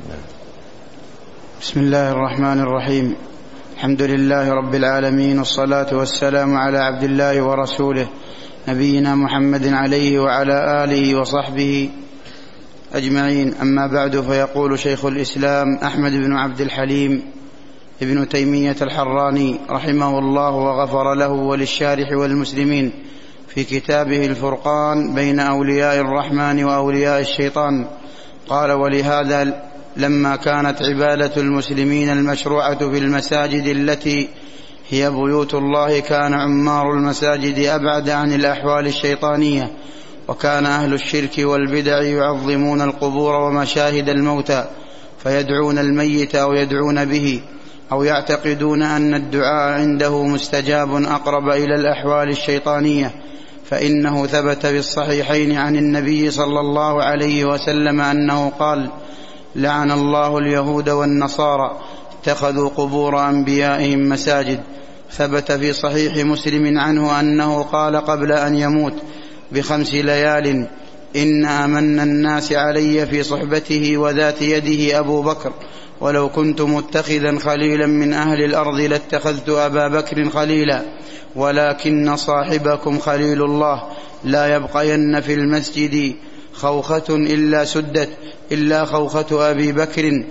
بسم الله الرحمن الرحيم. الحمد لله رب العالمين، والصلاة والسلام على عبد الله ورسوله نبينا محمد عليه وعلى آله وصحبه أجمعين. أما بعد، فيقول شيخ الإسلام أحمد بن عبد الحليم ابن تيمية الحراني رحمه الله وغفر له وللشارح والمسلمين في كتابه الفرقان بين أولياء الرحمن وأولياء الشيطان، قال: ولهذا لما كانت عبادة المسلمين المشروعة في المساجد التي هي بيوت الله، كان عمار المساجد أبعد عن الأحوال الشيطانية، وكان أهل الشرك والبدع يعظمون القبور ومشاهد الموتى، فيدعون الميت أو يدعون به، أو يعتقدون أن الدعاء عنده مستجاب أقرب إلى الأحوال الشيطانية. فإنه ثبت في الصحيحين عن النبي صلى الله عليه وسلم أنه قال: لعن الله اليهود والنصارى اتخذوا قبور أنبيائهم مساجد. ثبت في صحيح مسلم عنه أنه قال قبل أن يموت ب5 ليال: إن أمن الناس علي في صحبته وذات يده أبو بكر، ولو كنت متخذا خليلا من أهل الأرض لاتخذت أبا بكر خليلا، ولكن صاحبكم خليل الله، لا يبقين في المسجد خوخة إلا سدت إلا خوخة أبي بكر،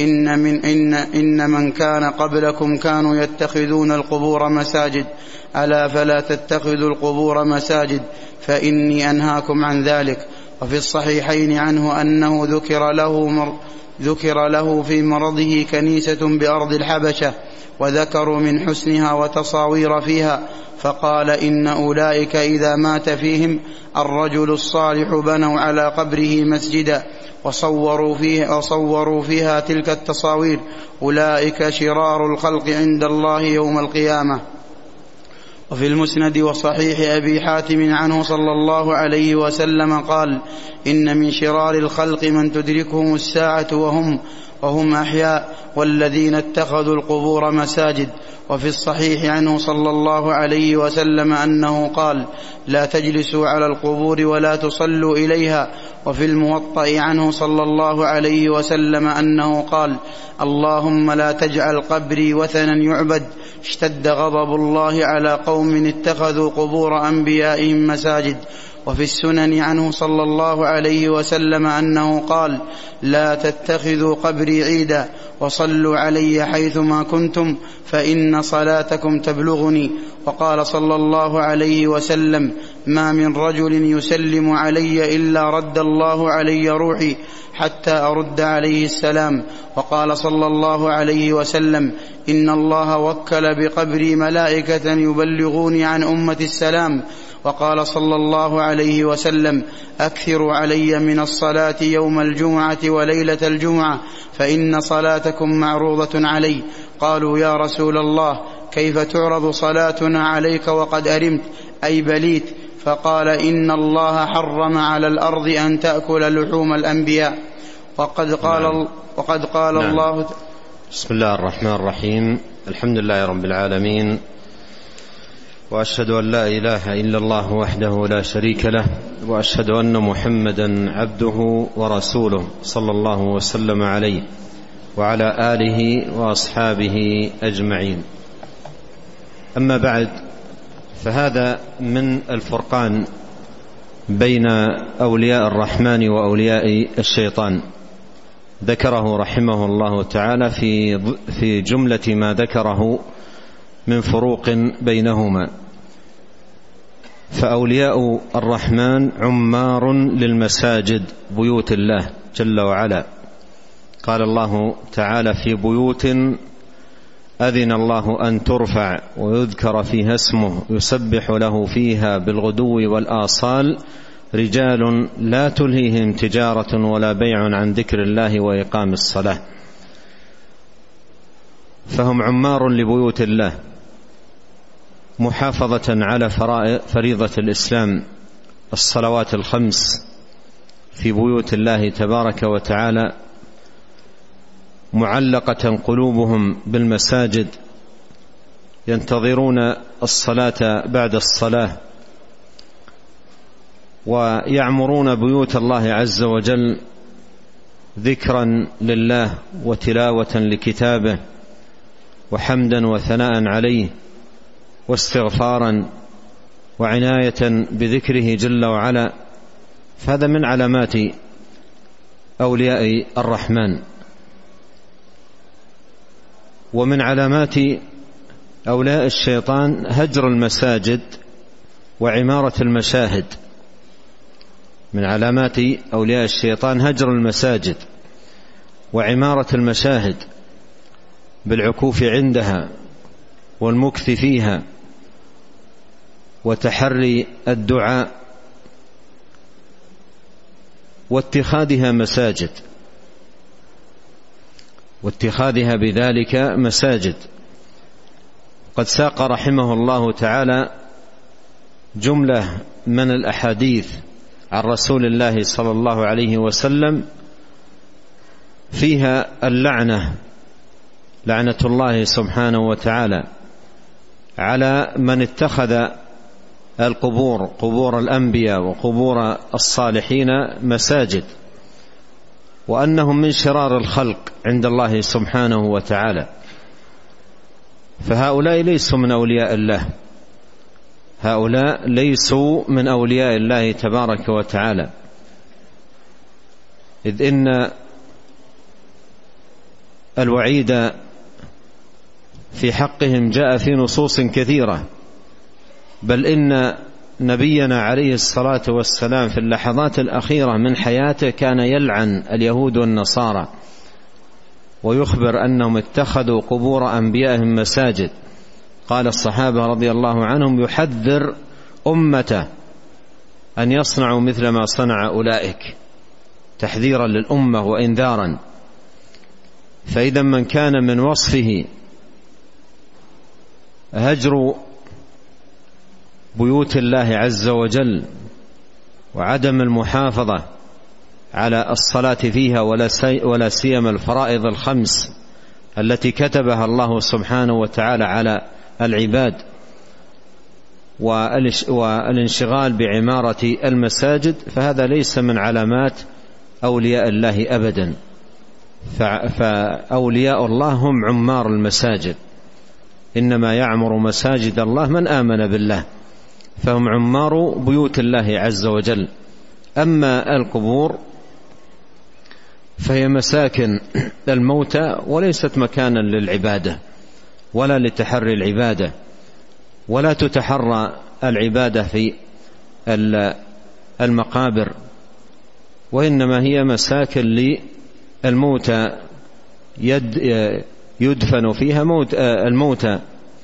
إن من كان قبلكم كانوا يتخذون القبور مساجد، ألا فلا تتخذوا القبور مساجد، فإني أنهاكم عن ذلك. وفي الصحيحين عنه أنه ذكر له في مرضه كنيسة بأرض الحبشة، وذكروا من حسنها وتصاوير فيها، فقال: إن أولئك إذا مات فيهم الرجل الصالح بنوا على قبره مسجدا وصوروا فيها تلك التصاوير، أولئك شرار الخلق عند الله يوم القيامة. وفي المسند وصحيح أبي حاتم عنه صلى الله عليه وسلم قال: إن من شرار الخلق من تدركهم الساعة وهم أحياء، والذين اتخذوا القبور مساجد. وفي الصحيح عنه صلى الله عليه وسلم أنه قال: لا تجلسوا على القبور ولا تصلوا إليها. وفي الموطأ عنه صلى الله عليه وسلم أنه قال: اللهم لا تجعل قبري وثنا يعبد. اشتد غضب الله على قوم اتخذوا قبور أنبيائهم مساجد. وفي السنن عنه صلى الله عليه وسلم أنه قال: لا تتخذوا قبري عيدا، وصلوا علي حيثما كنتم، فإن صلاتكم تبلغني. وقال صلى الله عليه وسلم: ما من رجل يسلم علي إلا رد الله علي روحي حتى أرد عليه السلام. وقال صلى الله عليه وسلم: إن الله وكل بقبري ملائكة يبلغوني عن أمة السلام. وقال صلى الله عليه وسلم: أكثروا علي من الصلاة يوم الجمعة وليلة الجمعة، فإن صلاتكم معروضة علي. قالوا: يا رسول الله، كيف تعرض صلاتنا عليك وقد أرمت أي بليت؟ فقال: إن الله حرم على الأرض أن تأكل لحوم الأنبياء. وقد قال الله. بسم الله الرحمن الرحيم. الحمد لله رب العالمين، وأشهد أن لا إله إلا الله وحده لا شريك له، وأشهد أن محمدا عبده ورسوله صلى الله وسلم عليه وعلى آله وأصحابه أجمعين. أما بعد، فهذا من الفرقان بين أولياء الرحمن وأولياء الشيطان، ذكره رحمه الله تعالى في جملة ما ذكره من فروق بينهما. فأولياء الرحمن عمار للمساجد، بيوت الله جل وعلا. قال الله تعالى: في بيوت أذن الله أن ترفع ويذكر فيها اسمه يسبح له فيها بالغدو والآصال رجال لا تلهيهم تجارة ولا بيع عن ذكر الله وإقام الصلاة. فهم عمار لبيوت الله، محافظة على فريضة الإسلام الصلوات الخمس في بيوت الله تبارك وتعالى، معلقة قلوبهم بالمساجد، ينتظرون الصلاة بعد الصلاة، ويعمرون بيوت الله عز وجل ذكرا لله وتلاوة لكتابه وحمدا وثناء عليه واستغفارا وعناية بذكره جل وعلا، فهذا من علامات أولياء الرحمن. ومن علامات أولياء الشيطان هجر المساجد وعمارة المشاهد. من علامات أولياء الشيطان هجر المساجد وعمارة المشاهد بالعكوف عندها والمكث فيها وتحري الدعاء واتخاذها مساجد، واتخاذها بذلك مساجد. قد ساق رحمه الله تعالى جملة من الأحاديث عن رسول الله صلى الله عليه وسلم فيها اللعنة، لعنة الله سبحانه وتعالى على من اتخذ القبور، قبور الأنبياء وقبور الصالحين مساجد، وأنهم من شرار الخلق عند الله سبحانه وتعالى. فهؤلاء ليسوا من أولياء الله، هؤلاء ليسوا من أولياء الله تبارك وتعالى، إذ إن الوعيد في حقهم جاء في نصوص كثيرة، بل إن نبينا عليه الصلاة والسلام في اللحظات الأخيرة من حياته كان يلعن اليهود والنصارى ويخبر أنهم اتخذوا قبور أنبيائهم مساجد. قال الصحابة رضي الله عنهم يحذر أمته أن يصنعوا مثل ما صنع أولئك، تحذيرا للأمة وإنذارا. فإذا من كان من وصفه هجر بيوت الله عز وجل وعدم المحافظة على الصلاة فيها ولا سيما الفرائض الخمس التي كتبها الله سبحانه وتعالى على العباد، والانشغال بعمارة المساجد، فهذا ليس من علامات أولياء الله أبدا. فأولياء الله هم عمار المساجد، إنما يعمر مساجد الله من آمن بالله، فهم عمار بيوت الله عز وجل. أما القبور فهي مساكن الموتى وليست مكانا للعبادة ولا لتحري العبادة، ولا تتحرى العبادة في المقابر، وإنما هي مساكن للموتى يدفن فيها الموتى،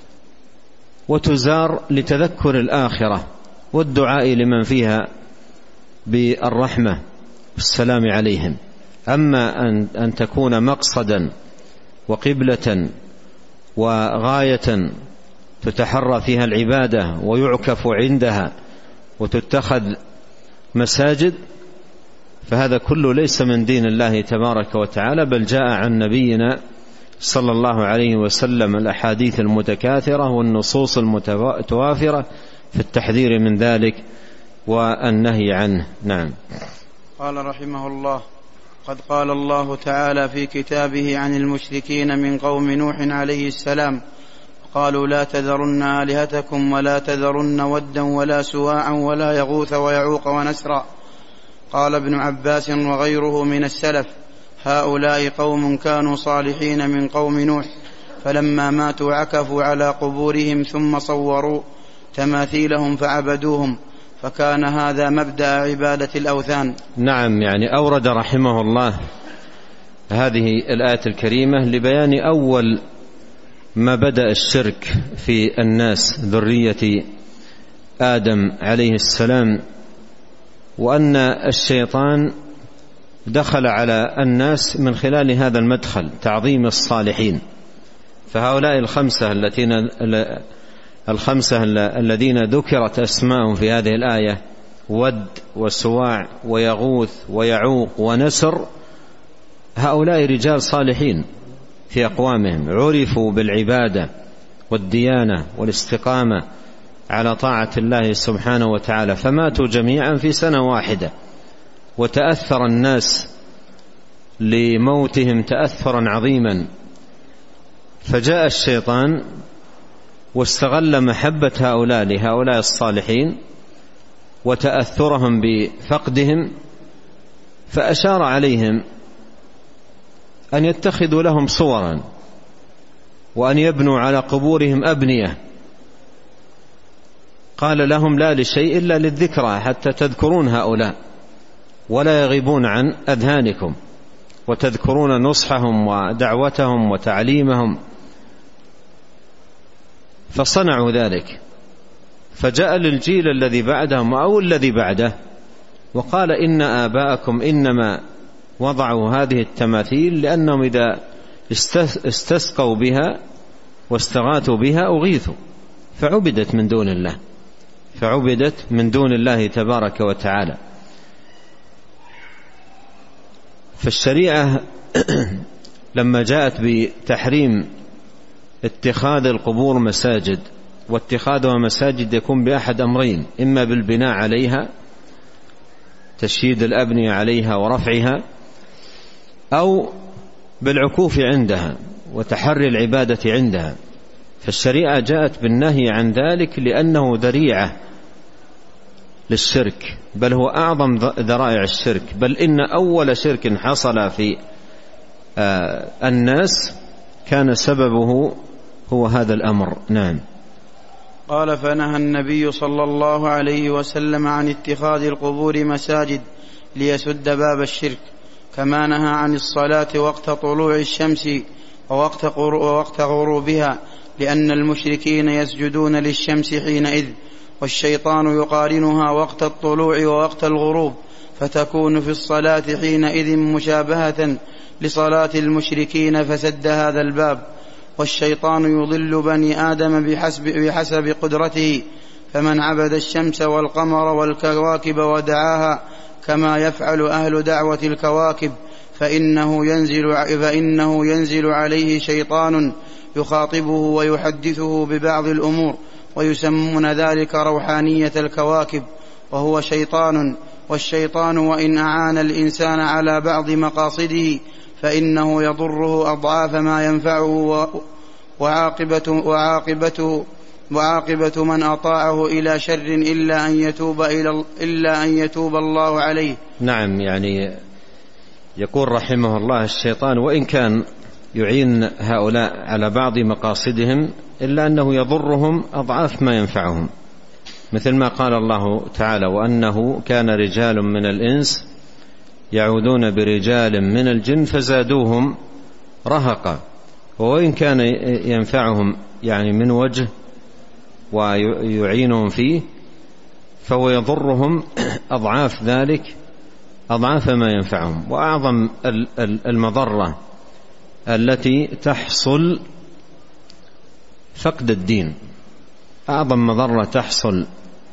وتزار لتذكر الآخرة والدعاء لمن فيها بالرحمة والسلام عليهم. أما أن تكون مقصدا وقبلة وغاية تتحرى فيها العبادة ويعكف عندها وتتخذ مساجد، فهذا كله ليس من دين الله تبارك وتعالى، بل جاء عن نبينا صلى الله عليه وسلم الأحاديث المتكاثرة والنصوص المتوافرة في التحذير من ذلك والنهي عنه. نعم. قال رحمه الله: قد قال الله تعالى في كتابه عن المشركين من قوم نوح عليه السلام: قالوا لا تذرن آلهتكم ولا تذرن ودا ولا سواعا ولا يغوث ويعوق ونسرا. قال ابن عباس وغيره من السلف: هؤلاء قوم كانوا صالحين من قوم نوح، فلما ماتوا عكفوا على قبورهم ثم صوروا تماثيلهم فعبدوهم، فكان هذا مبدأ عبادة الأوثان. نعم، يعني أورد رحمه الله هذه الآية الكريمة لبيان أول ما بدأ الشرك في الناس ذرية آدم عليه السلام، وأن الشيطان دخل على الناس من خلال هذا المدخل، تعظيم الصالحين. فهؤلاء الخمسة الذين ذكرت أسماءهم في هذه الآية: ود وسواع ويغوث ويعوق ونسر، هؤلاء رجال صالحين في أقوامهم، عرفوا بالعبادة والديانة والاستقامة على طاعة الله سبحانه وتعالى، فماتوا جميعا في سنة واحدة، وتأثر الناس لموتهم تأثرا عظيما، فجاء الشيطان واستغل محبة هؤلاء لهؤلاء الصالحين وتأثرهم بفقدهم، فأشار عليهم أن يتخذوا لهم صورا وأن يبنوا على قبورهم أبنية. قال لهم: لا لشيء إلا للذكرى، حتى تذكرون هؤلاء ولا يغيبون عن أذهانكم، وتذكرون نصحهم ودعوتهم وتعليمهم. فصنعوا ذلك، فجاء للجيل الذي بعدهم أو الذي بعده وقال: إن آباءكم إنما وضعوا هذه التماثيل لأنهم إذا استسقوا بها واستغاثوا بها أغيثوا، فعبدت من دون الله تبارك وتعالى. فالشريعة لما جاءت بتحريم اتخاذ القبور مساجد، واتخاذها مساجد يكون بأحد أمرين: إما بالبناء عليها، تشييد الأبنية عليها ورفعها، أو بالعكوف عندها وتحري العبادة عندها. فالشريعة جاءت بالنهي عن ذلك لأنه ذريعة للشرك، بل هو أعظم ذرائع الشرك، بل إن أول شرك حصل في الناس كان سببه هو هذا الأمر. نعم. قال: فنهى النبي صلى الله عليه وسلم عن اتخاذ القبور مساجد ليسد باب الشرك، كما نهى عن الصلاة وقت طلوع الشمس ووقت غروبها، لأن المشركين يسجدون للشمس حينئذ، والشيطان يقارنها وقت الطلوع ووقت الغروب، فتكون في الصلاة حينئذ مشابهة لصلاة المشركين، فسد هذا الباب. والشيطان يضل بني آدم بحسب قدرته، فمن عبد الشمس والقمر والكواكب ودعاها كما يفعل أهل دعوة الكواكب فإنه ينزل عليه شيطان يخاطبه ويحدثه ببعض الأمور، ويسمون ذلك روحانية الكواكب، وهو شيطان. والشيطان وإن أعان الإنسان على بعض مقاصده فإنه يضره أضعاف ما ينفعه، وعاقبة من أطاعه إلى شر إلا أن يتوب الله عليه. نعم، يعني يقول رحمه الله: الشيطان وإن كان يعين هؤلاء على بعض مقاصدهم إلا أنه يضرهم أضعاف ما ينفعهم، مثل ما قال الله تعالى: وأنه كان رجال من الإنس يعوذون برجال من الجن فزادوهم رهقا. وإن كان ينفعهم يعني من وجه ويعينهم فيه، فهو يضرهم أضعاف ذلك، أضعاف ما ينفعهم. وأعظم المضرة التي تحصل فقد الدين، أعظم مضرة تحصل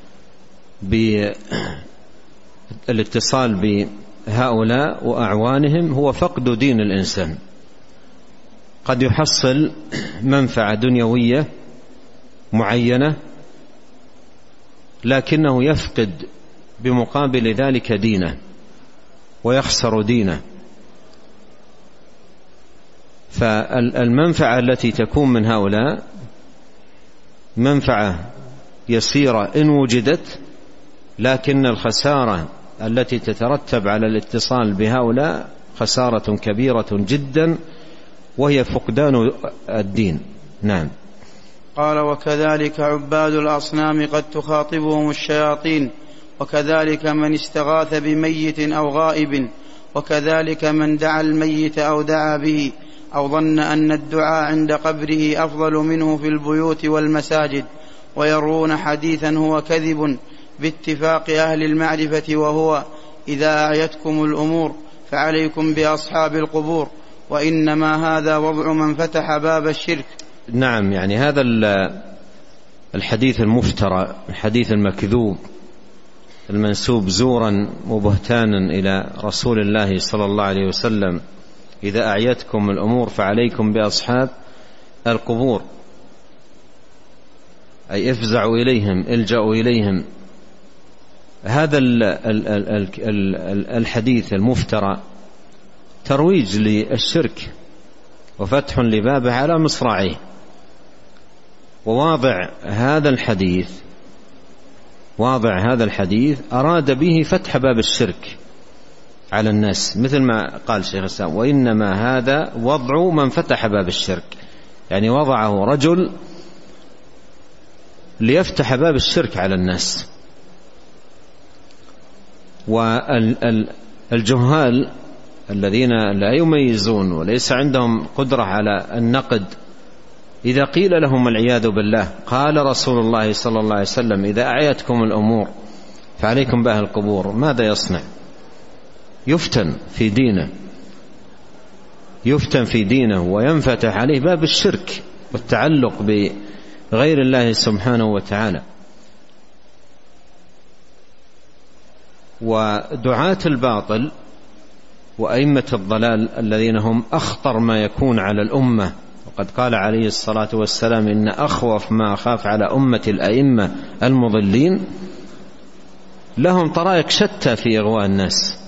بالاتصال بهؤلاء وأعوانهم هو فقد دين الإنسان. قد يحصل منفعة دنيوية معينة، لكنه يفقد بمقابل ذلك دينه ويخسر دينه. فالمنفعة التي تكون من هؤلاء منفعة يسيرة إن وجدت، لكن الخسارة التي تترتب على الاتصال بهؤلاء خسارة كبيرة جدا، وهي فقدان الدين. نعم. قال: وكذلك عباد الأصنام قد تخاطبهم الشياطين، وكذلك من استغاث بميت أو غائب، وكذلك من دعا الميت أو دعا به، أو ظن أن الدعاء عند قبره أفضل منه في البيوت والمساجد، ويروون حديثا هو كذب باتفاق أهل المعرفة، وهو: إذا أعيتكم الأمور فعليكم بأصحاب القبور، وإنما هذا وضع من فتح باب الشرك. نعم، يعني هذا الحديث المفترى، الحديث المكذوب المنسوب زورا وبهتانا إلى رسول الله صلى الله عليه وسلم: إذا أعيتكم الأمور فعليكم بأصحاب القبور، أي افزعوا إليهم، الجأوا إليهم. هذا الحديث المفترى ترويج للشرك وفتح لبابه على مصراعيه. وواضع هذا الحديث أراد به فتح باب الشرك على الناس، مثل ما قال شيخ الإسلام: وإنما هذا وضع من فتح باب الشرك، يعني وضعه رجل ليفتح باب الشرك على الناس. والجهال الذين لا يميزون وليس عندهم قدرة على النقد، إذا قيل لهم العياذ بالله قال رسول الله صلى الله عليه وسلم: إذا أعيتكم الأمور فعليكم بأهل القبور، ماذا يصنع؟ يفتن في دينه وينفتح عليه باب الشرك والتعلق بغير الله سبحانه وتعالى. ودعاة الباطل وأئمة الضلال الذين هم أخطر ما يكون على الأمة، وقد قال عليه الصلاة والسلام: إن أخوف ما أخاف على أمة الأئمة المضلين، لهم طرائق شتى في إغواء الناس.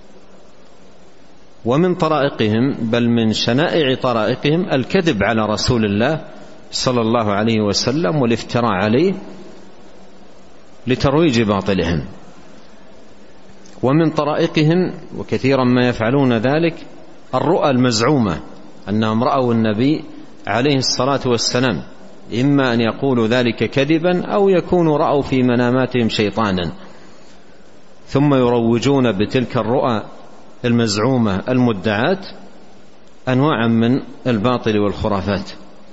ومن طرائقهم، بل من شنائع طرائقهم، الكذب على رسول الله صلى الله عليه وسلم والافتراء عليه لترويج باطلهم. ومن طرائقهم، وكثيرا ما يفعلون ذلك، الرؤى المزعومة أنهم رأوا النبي عليه الصلاة والسلام، إما أن يقولوا ذلك كذبا أو يكونوا رأوا في مناماتهم شيطانا، ثم يروجون بتلك الرؤى المزعومة المدعاة أنواعا من الباطل والخرافات.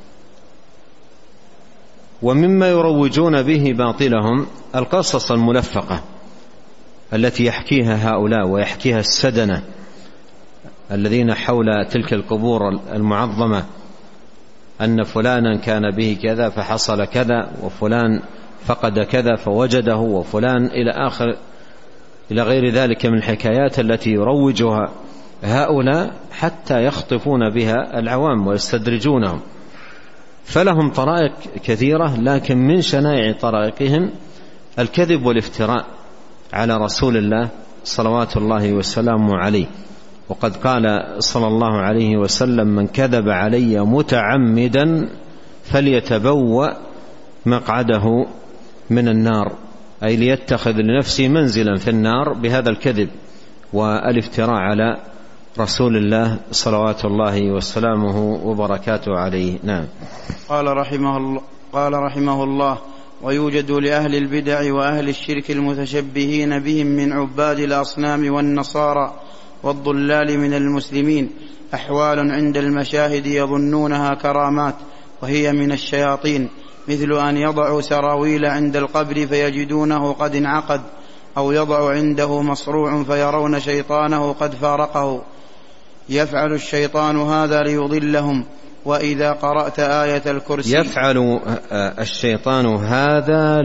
ومما يروجون به باطلهم القصص الملفقة التي يحكيها هؤلاء ويحكيها السدنة الذين حول تلك القبور المعظمة، أن فلانا كان به كذا فحصل كذا، وفلان فقد كذا فوجده، وفلان إلى غير ذلك من الحكايات التي يروجها هؤلاء حتى يخطفون بها العوام ويستدرجونهم. فلهم طرائق كثيرة، لكن من شنائع طرائقهم الكذب والافتراء على رسول الله صلوات الله وسلامه عليه. وقد قال صلى الله عليه وسلم: من كذب علي متعمدا فليتبوأ مقعده من النار، أي ليتخذ لنفسه منزلا في النار بهذا الكذب والافتراء على رسول الله صلوات الله وسلامه وبركاته عليه. نعم. قال رحمه الله: ويوجد لأهل البدع وأهل الشرك المتشبهين بهم من عباد الأصنام والنصارى والضلال من المسلمين أحوال عند المشاهد يظنونها كرامات، وهي من الشياطين، مثل أن يضعوا سراويل عند القبر فيجدونه قد انعقد، أو يضع عنده مصروع فيرون شيطانه قد فارقه. يفعل الشيطان هذا ليضلهم. وإذا قرأت آية الكرسي، يفعل الشيطان هذا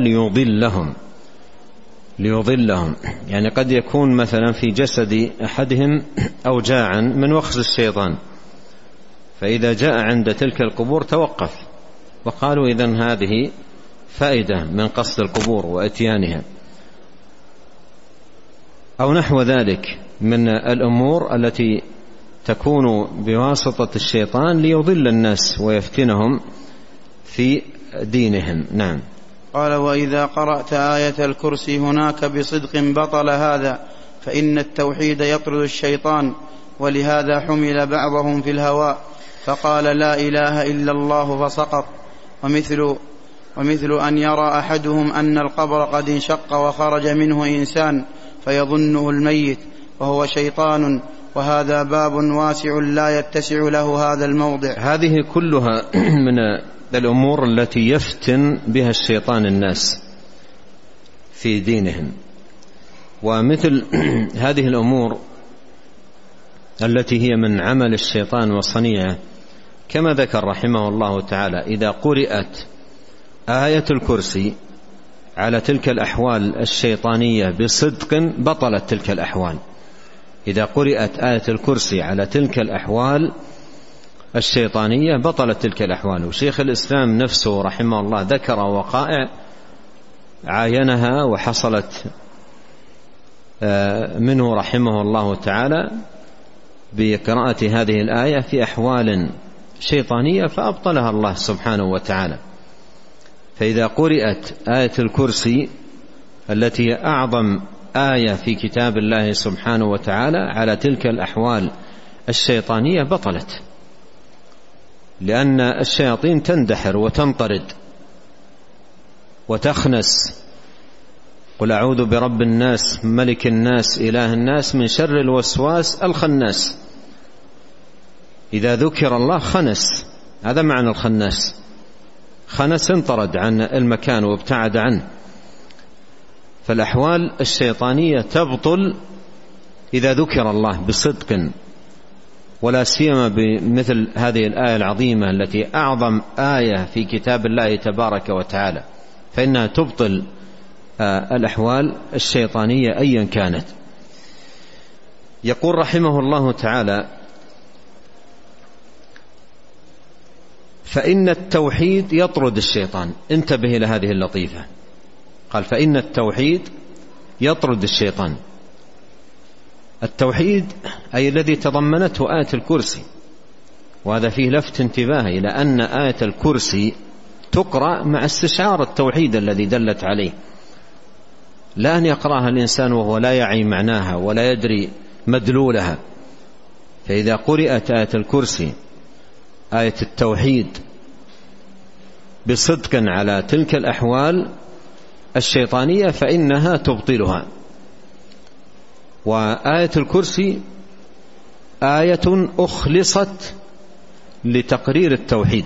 ليضلهم، يعني قد يكون مثلا في جسد أحدهم أوجاعا من وخز الشيطان، فإذا جاء عند تلك القبور توقف، وقالوا إذن هذه فائدة من قصد القبور وإتيانها، أو نحو ذلك من الأمور التي تكون بواسطة الشيطان ليضل الناس ويفتنهم في دينهم. نعم. قال: وإذا قرأت آية الكرسي هناك بصدق بطل هذا، فإن التوحيد يطرد الشيطان، ولهذا حمل بعضهم في الهواء فقال: لا إله إلا الله فسقط. ومثل أن يرى أحدهم أن القبر قد انشق وخرج منه إنسان فيظنه الميت وهو شيطان، وهذا باب واسع لا يتسع له هذا الموضع. هذه كلها من الأمور التي يفتن بها الشيطان الناس في دينهم. ومثل هذه الأمور التي هي من عمل الشيطان وصنيعه، كما ذكر رحمه الله تعالى: إذا قرأت آية الكرسي على تلك الأحوال الشيطانية بصدق بطلت تلك الأحوال. إذا قرأت آية الكرسي على تلك الأحوال الشيطانية بطلت تلك الأحوال. وشيخ الإسلام نفسه رحمه الله ذكر وقائع عاينها وحصلت منه رحمه الله تعالى، بقراءة هذه الآية في أحوال شيطانية فأبطلها الله سبحانه وتعالى. فإذا قرأت آية الكرسي التي هي أعظم آية في كتاب الله سبحانه وتعالى على تلك الأحوال الشيطانية بطلت، لأن الشياطين تندحر وتنطرد وتخنس. قل أعوذ برب الناس ملك الناس إله الناس من شر الوسواس الخناس. إذا ذكر الله خنس، هذا معنى الخناس، خنس انطرد عن المكان وابتعد عنه. فالأحوال الشيطانية تبطل إذا ذكر الله بصدق، ولا سيما بمثل هذه الآية العظيمة التي أعظم آية في كتاب الله تبارك وتعالى، فإنها تبطل الأحوال الشيطانية أيا كانت. يقول رحمه الله تعالى: فإن التوحيد يطرد الشيطان. انتبه إلى هذه اللطيفة، قال فإن التوحيد يطرد الشيطان. التوحيد أي الذي تضمنته آية الكرسي، وهذا فيه لفت انتباه إلى أن آية الكرسي تقرأ مع استشعار التوحيد الذي دلت عليه، لا أن يقرأها الإنسان وهو لا يعي معناها ولا يدري مدلولها. فإذا قرأت آية الكرسي آية التوحيد بصدق على تلك الأحوال الشيطانية فإنها تبطلها. وآية الكرسي آية أخلصت لتقرير التوحيد،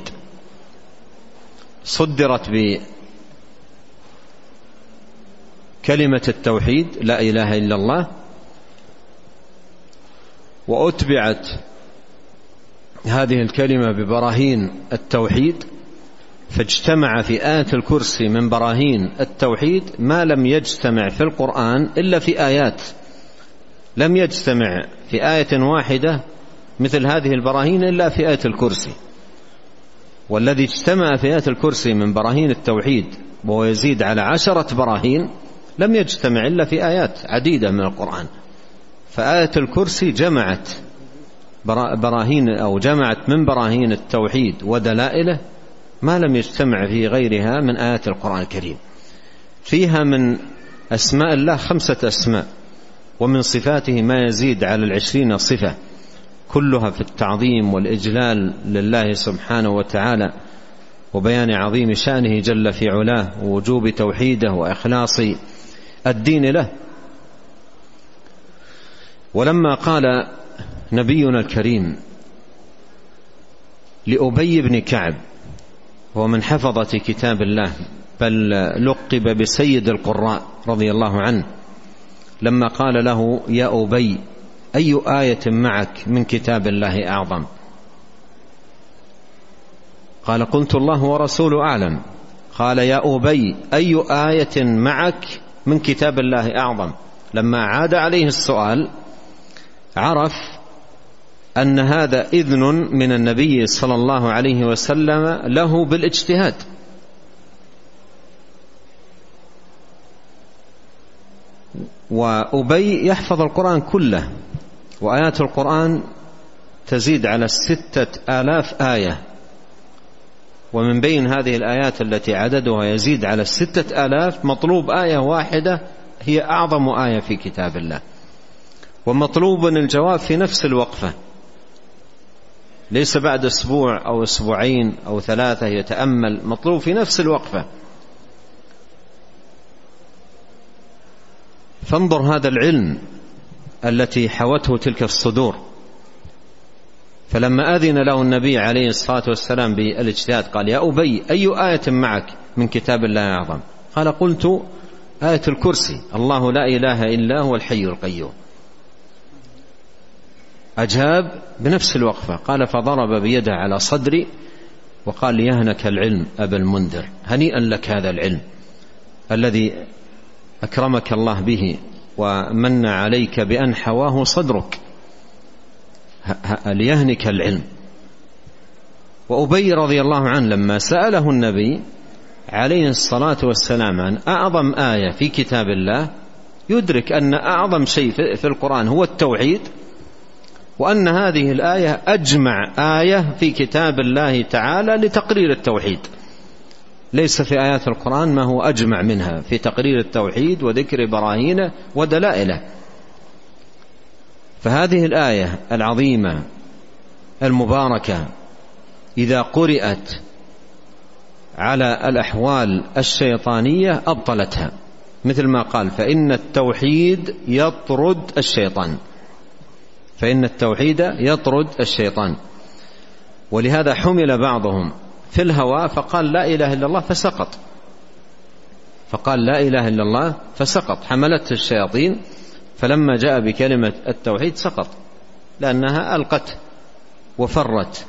صدرت بكلمة التوحيد لا إله إلا الله، وأتبعت هذه الكلمة ببراهين التوحيد، فاجتمع في آية الكرسي من براهين التوحيد ما لم يجتمع في القرآن إلا في آيات، لم يجتمع في آية واحدة مثل هذه البراهين إلا في آية الكرسي. والذي اجتمع في آية الكرسي من براهين التوحيد وهو يزيد على 10 براهين لم يجتمع إلا في آيات عديدة من القرآن. فآية الكرسي جمعت براهين أو جمعت من براهين التوحيد ودلائله ما لم يجتمع في غيرها من آيات القرآن الكريم. فيها من أسماء الله 5 أسماء، ومن صفاته ما يزيد على 20 صفة، كلها في التعظيم والإجلال لله سبحانه وتعالى وبيان عظيم شأنه جل في علاه ووجوب توحيده وإخلاص الدين له. ولما قال نبينا الكريم لأبي بن كعب، هو من حفظة كتاب الله بل لقب بسيد القراء رضي الله عنه، لما قال له يا أبي أي آية معك من كتاب الله أعظم؟ قال قلت الله ورسوله أعلم. قال يا أبي أي آية معك من كتاب الله أعظم؟ لما عاد عليه السؤال عرف أن هذا إذن من النبي صلى الله عليه وسلم له بالاجتهاد. وأبي يحفظ القرآن كله، وآيات القرآن تزيد على 6000 آية، ومن بين هذه الآيات التي عددها يزيد على 6000 مطلوب آية واحدة هي أعظم آية في كتاب الله، ومطلوب الجواب في نفس الوقفة، ليس بعد أسبوع أو أسبوعين أو 3 يتأمل، مطلوب في نفس الوقفة. فانظر هذا العلم التي حوته تلك الصدور. فلما أذن له النبي عليه الصلاة والسلام بالاجتهاد قال يا أبي أي آية معك من كتاب الله أعظم؟ قال قلت آية الكرسي الله لا إله إلا هو الحي القيوم. أجاب بنفس الوقفة، قال فضرب بيده على صدري وقال يهنك العلم أبا المنذر، هنيئا لك هذا العلم الذي أكرمك الله به ومن عليك بأن حواه صدرك، ليهنك العلم. وأبي رضي الله عنه لما سأله النبي عليه الصلاة والسلام عن أعظم آية في كتاب الله، يدرك أن أعظم شيء في القرآن هو التوحيد، وأن هذه الآية أجمع آية في كتاب الله تعالى لتقرير التوحيد. ليس في آيات القرآن ما هو أجمع منها في تقرير التوحيد وذكر براهينه ودلائله. فهذه الآية العظيمة المباركة إذا قرأت على الأحوال الشيطانية أبطلتها، مثل ما قال: فإن التوحيد يطرد الشيطان، فإن التوحيد يطرد الشيطان. ولهذا حمل بعضهم في الهوى فقال لا إله إلا الله فسقط، فقال لا إله إلا الله فسقط، حملته الشياطين، فلما جاء بكلمة التوحيد سقط لأنها ألقت وفرت.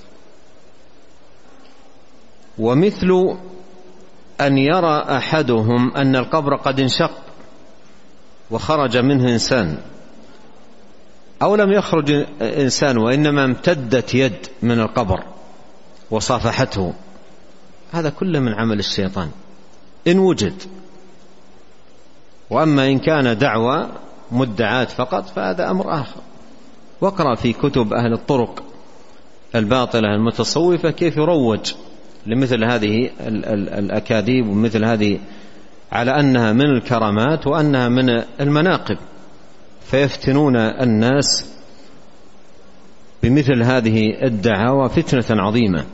ومثل أن يرى أحدهم أن القبر قد انشق وخرج منه إنسان، أو لم يخرج إنسان وإنما امتدت يد من القبر وصافحته، هذا كله من عمل الشيطان إن وجد. وأما إن كان دعوة مدعات فقط فهذا أمر آخر. واقرأ في كتب أهل الطرق الباطلة المتصوفة كيف يروج لمثل هذه الأكاذيب ومثل هذه على أنها من الكرامات وأنها من المناقب، فيفتنون الناس بمثل هذه الدعاوى فتنة عظيمة.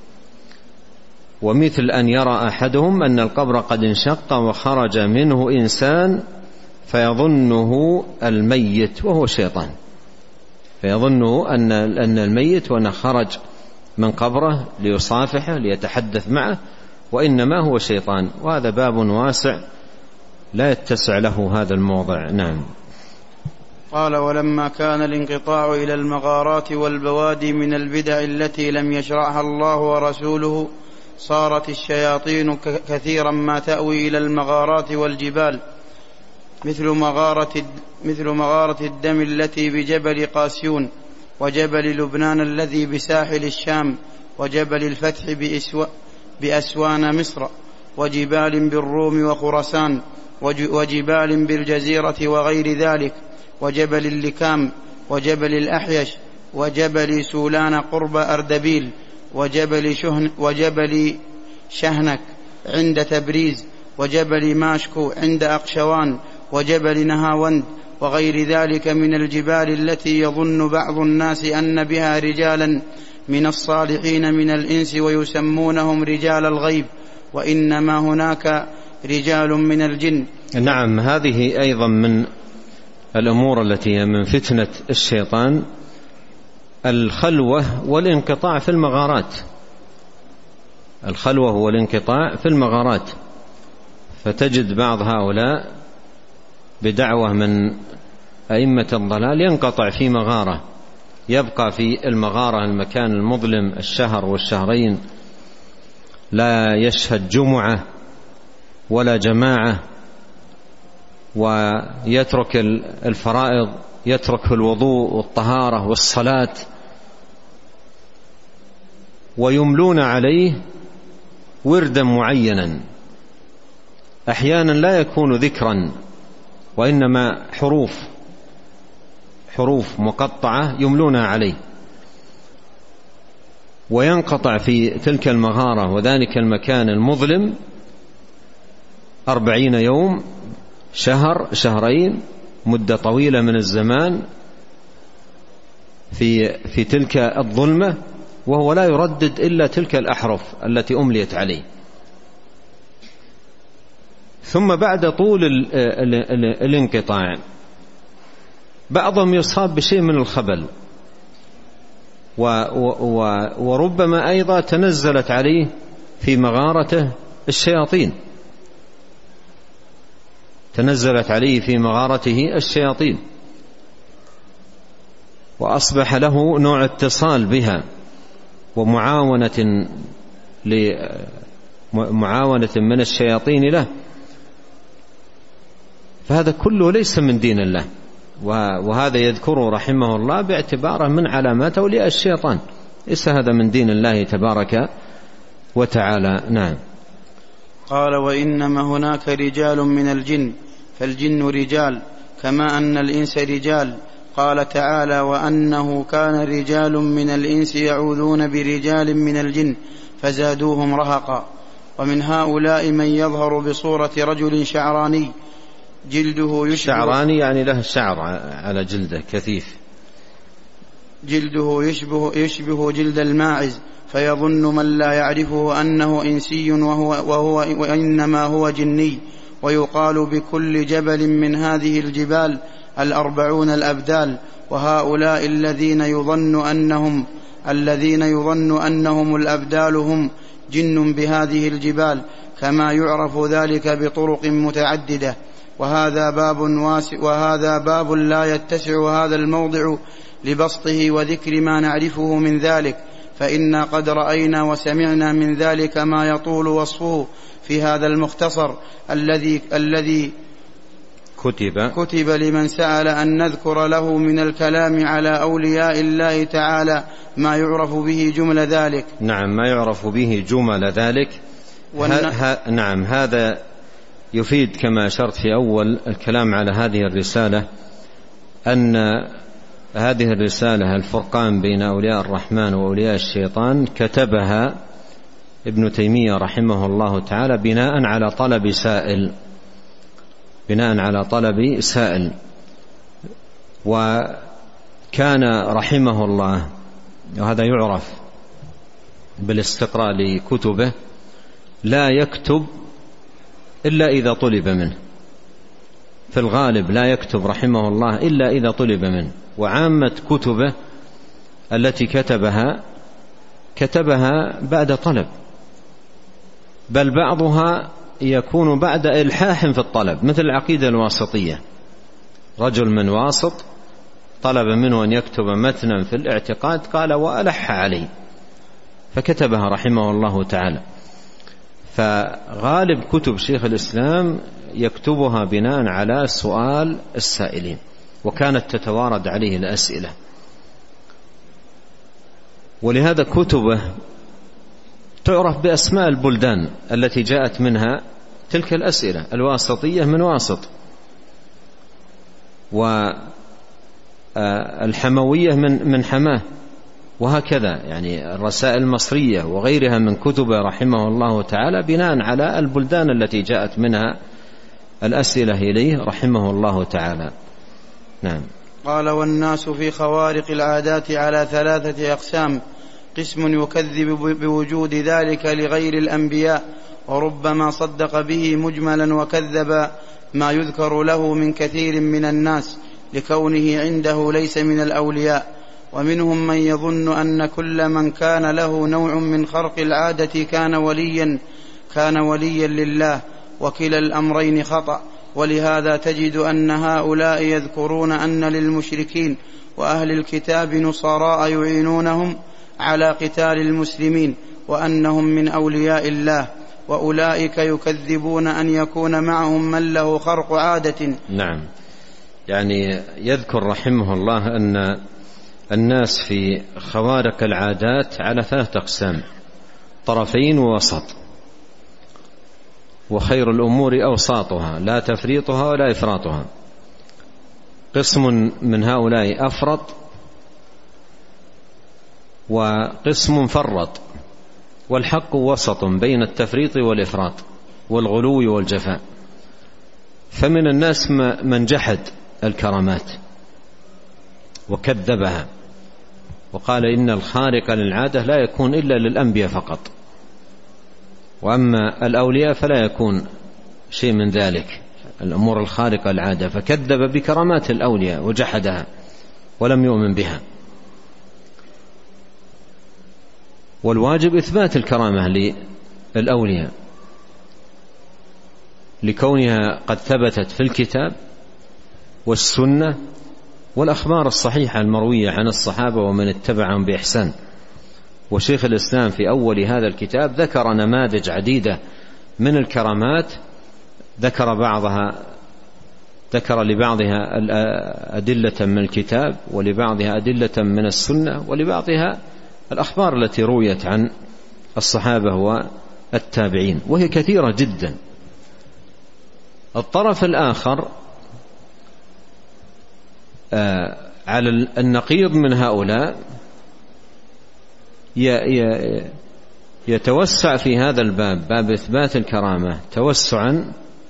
ومثل أن يرى أحدهم أن القبر قد انشق وخرج منه إنسان فيظنه الميت وهو شيطان، فيظنه أن الميت وأنه خرج من قبره ليصافحه ليتحدث معه، وإنما هو شيطان. وهذا باب واسع لا يتسع له هذا الموضع. نعم. قال: ولما كان الانقطاع إلى المغارات والبوادي من البدع التي لم يشرعها الله ورسوله، صارت الشياطين كثيرا ما تأوي إلى المغارات والجبال، مثل مغارة الدم التي بجبل قاسيون، وجبل لبنان الذي بساحل الشام، وجبل الفتح بأسوان مصر، وجبال بالروم وخراسان، وجبال بالجزيرة وغير ذلك، وجبل اللكام، وجبل الأحيش، وجبل سولان قرب أردبيل، وجبل شهنك عند تبريز، وجبل ماشكو عند أقشوان، وجبل نهاوند، وغير ذلك من الجبال التي يظن بعض الناس أن بها رجالا من الصالحين من الإنس ويسمونهم رجال الغيب، وإنما هناك رجال من الجن. نعم، هذه أيضا من الأمور التي من فتنة الشيطان، الخلوة والانقطاع في المغارات، الخلوة والانقطاع في المغارات. فتجد بعض هؤلاء بدعوة من أئمة الضلال ينقطع في مغارة، يبقى في المغارة المكان المظلم الشهر والشهرين، لا يشهد جمعة ولا جماعة، ويترك الفرائض، يترك الوضوء والطهارة والصلاة، ويملون عليه وردا معينا، أحيانا لا يكون ذكرا وإنما حروف مقطعة يملونها عليه، وينقطع في تلك المغارة وذلك المكان المظلم 40 يوم، شهر، شهرين، مدة طويلة من الزمان في تلك الظلمة، وهو لا يردد إلا تلك الأحرف التي أمليت عليه. ثم بعد طول الانقطاع بعضهم يصاب بشيء من الخبل، وربما أيضا تنزلت عليه في مغارته الشياطين، تنزلت عليه في مغارته الشياطين، وأصبح له نوع اتصال بها ومعاونة من الشياطين له. فهذا كله ليس من دين الله، وهذا يذكره رحمه الله باعتباره من علامات أولياء الشيطان، ليس هذا من دين الله تبارك وتعالى. نعم. قال: وإنما هناك رجال من الجن، فالجن رجال كما أن الإنس رجال، قال تعالى: وأنه كان رجال من الإنس يعوذون برجال من الجن فزادوهم رهقا. ومن هؤلاء من يظهر بصورة رجل شعراني جلده شعراني يعني له شعر على جلده كثيف، جلده يشبه جلد الماعز، فيظن من لا يعرفه أنه إنسي وإنما هو جني. ويقال بكل جبل من هذه الجبال 40 الأبدال. وهؤلاء الذين يظن أنهم الأبدال هم جن بهذه الجبال، كما يعرف ذلك بطرق متعددة. وهذا باب لا يتسع هذا الموضع لبسطه وذكر ما نعرفه من ذلك، فإنا قد رأينا وسمعنا من ذلك ما يطول وصفه في هذا المختصر الذي كتب لمن سأل أن نذكر له من الكلام على أولياء الله تعالى ما يعرف به جمل ذلك. نعم، ما يعرف به جمل ذلك. نعم، هذا يفيد كما أشرت في أول الكلام على هذه الرسالة أن هذه الرسالة الفرقان بين أولياء الرحمن وأولياء الشيطان كتبها ابن تيمية رحمه الله تعالى بناء على طلب سائل. وكان رحمه الله، وهذا يعرف بالاستقراء لكتبه، لا يكتب إلا إذا طلب منه، في الغالب لا يكتب رحمه الله إلا إذا طلب منه. وعامة كتبه التي كتبها بعد طلب، بل بعضها يكون بعد إلحاح في الطلب، مثل العقيدة الواسطية. رجل من واسط طلب منه أن يكتب متنا في الاعتقاد، قال وألح عليه، فكتبها رحمه الله تعالى. فغالب كتب شيخ الإسلام يكتبها بناء على سؤال السائلين، وكانت تتوارد عليه الأسئلة. ولهذا كتبه تعرف بأسماء البلدان التي جاءت منها تلك الأسئلة. الواسطية من واسط، والحموية من حماه، وهكذا. يعني الرسائل المصرية وغيرها من كتبه رحمه الله تعالى بناء على البلدان التي جاءت منها الأسئلة إليه رحمه الله تعالى. نعم. قال: والناس في خوارق العادات على 3 أقسام: قسم يكذب بوجود ذلك لغير الأنبياء، وربما صدق به مجملا وكذب ما يذكر له من كثير من الناس لكونه عنده ليس من الأولياء. ومنهم من يظن أن كل من كان له نوع من خرق العادة كان وليا لله، وكلا الأمرين خطأ. ولهذا تجد أن هؤلاء يذكرون أن للمشركين وأهل الكتاب نصراء يعينونهم على قتال المسلمين، وأنهم من أولياء الله، وأولئك يكذبون أن يكون معهم من له خرق عادة. نعم، يعني يذكر رحمه الله أن الناس في خوارق العادات على 3 أقسام: طرفين ووسط، وخير الأمور أوساطها لا تفريطها ولا إفراطها. قسم من هؤلاء أفرط، وقسم فرط، والحق وسط بين التفريط والإفراط والغلو والجفاء. فمن الناس من جحد الكرامات وكذبها، وقال إن الخارق للعادة لا يكون إلا للأنبياء فقط، وأما الأولياء فلا يكون شيء من ذلك، الأمور الخارقة للعادة، فكذب بكرامات الأولياء وجحدها ولم يؤمن بها. والواجب إثبات الكرامة للأولياء لكونها قد ثبتت في الكتاب والسنة والأخبار الصحيحة المروية عن الصحابة ومن اتبعهم بإحسان. وشيخ الإسلام في أول هذا الكتاب ذكر نماذج عديدة من الكرامات، ذكر لبعضها أدلة من الكتاب، ولبعضها أدلة من السنة، ولبعضها الأخبار التي رويت عن الصحابة والتابعين، وهي كثيرة جدا. الطرف الآخر على النقيض من هؤلاء يتوسع في هذا الباب، باب إثبات الكرامة، توسعا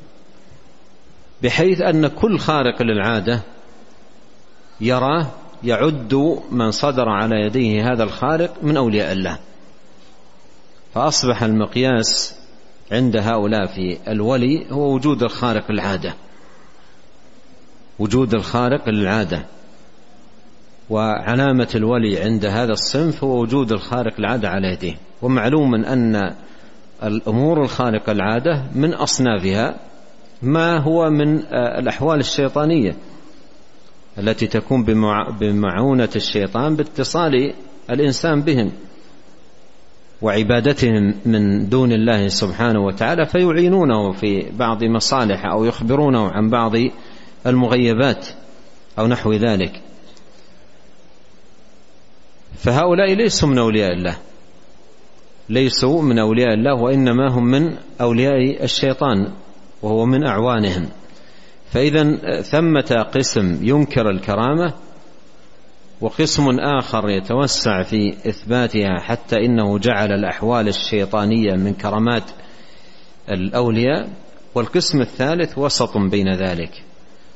بحيث أن كل خارق للعادة يراه يعد من صدر على يديه هذا الخارق من أولياء الله. فأصبح المقياس عند هؤلاء في الولي هو وجود الخارق العادة، وجود الخارق للعادة. وعلامة الولي عند هذا الصنف هو وجود الخارق العادة على يديه. ومعلوم أن الأمور الخارقة العادة من أصنافها ما هو من الأحوال الشيطانية التي تكون بمعونة الشيطان باتصال الإنسان بهم وعبادتهم من دون الله سبحانه وتعالى، فيعينونه في بعض مصالح أو يخبرونه عن بعض المغيبات أو نحو ذلك. فهؤلاء ليسوا من أولياء الله، ليسوا من أولياء الله، وإنما هم من أولياء الشيطان وهو من أعوانهم. فإذا ثمة قسم ينكر الكرامة، وقسم آخر يتوسع في إثباتها حتى إنه جعل الأحوال الشيطانية من كرامات الأولياء، والقسم الثالث وسط بين ذلك.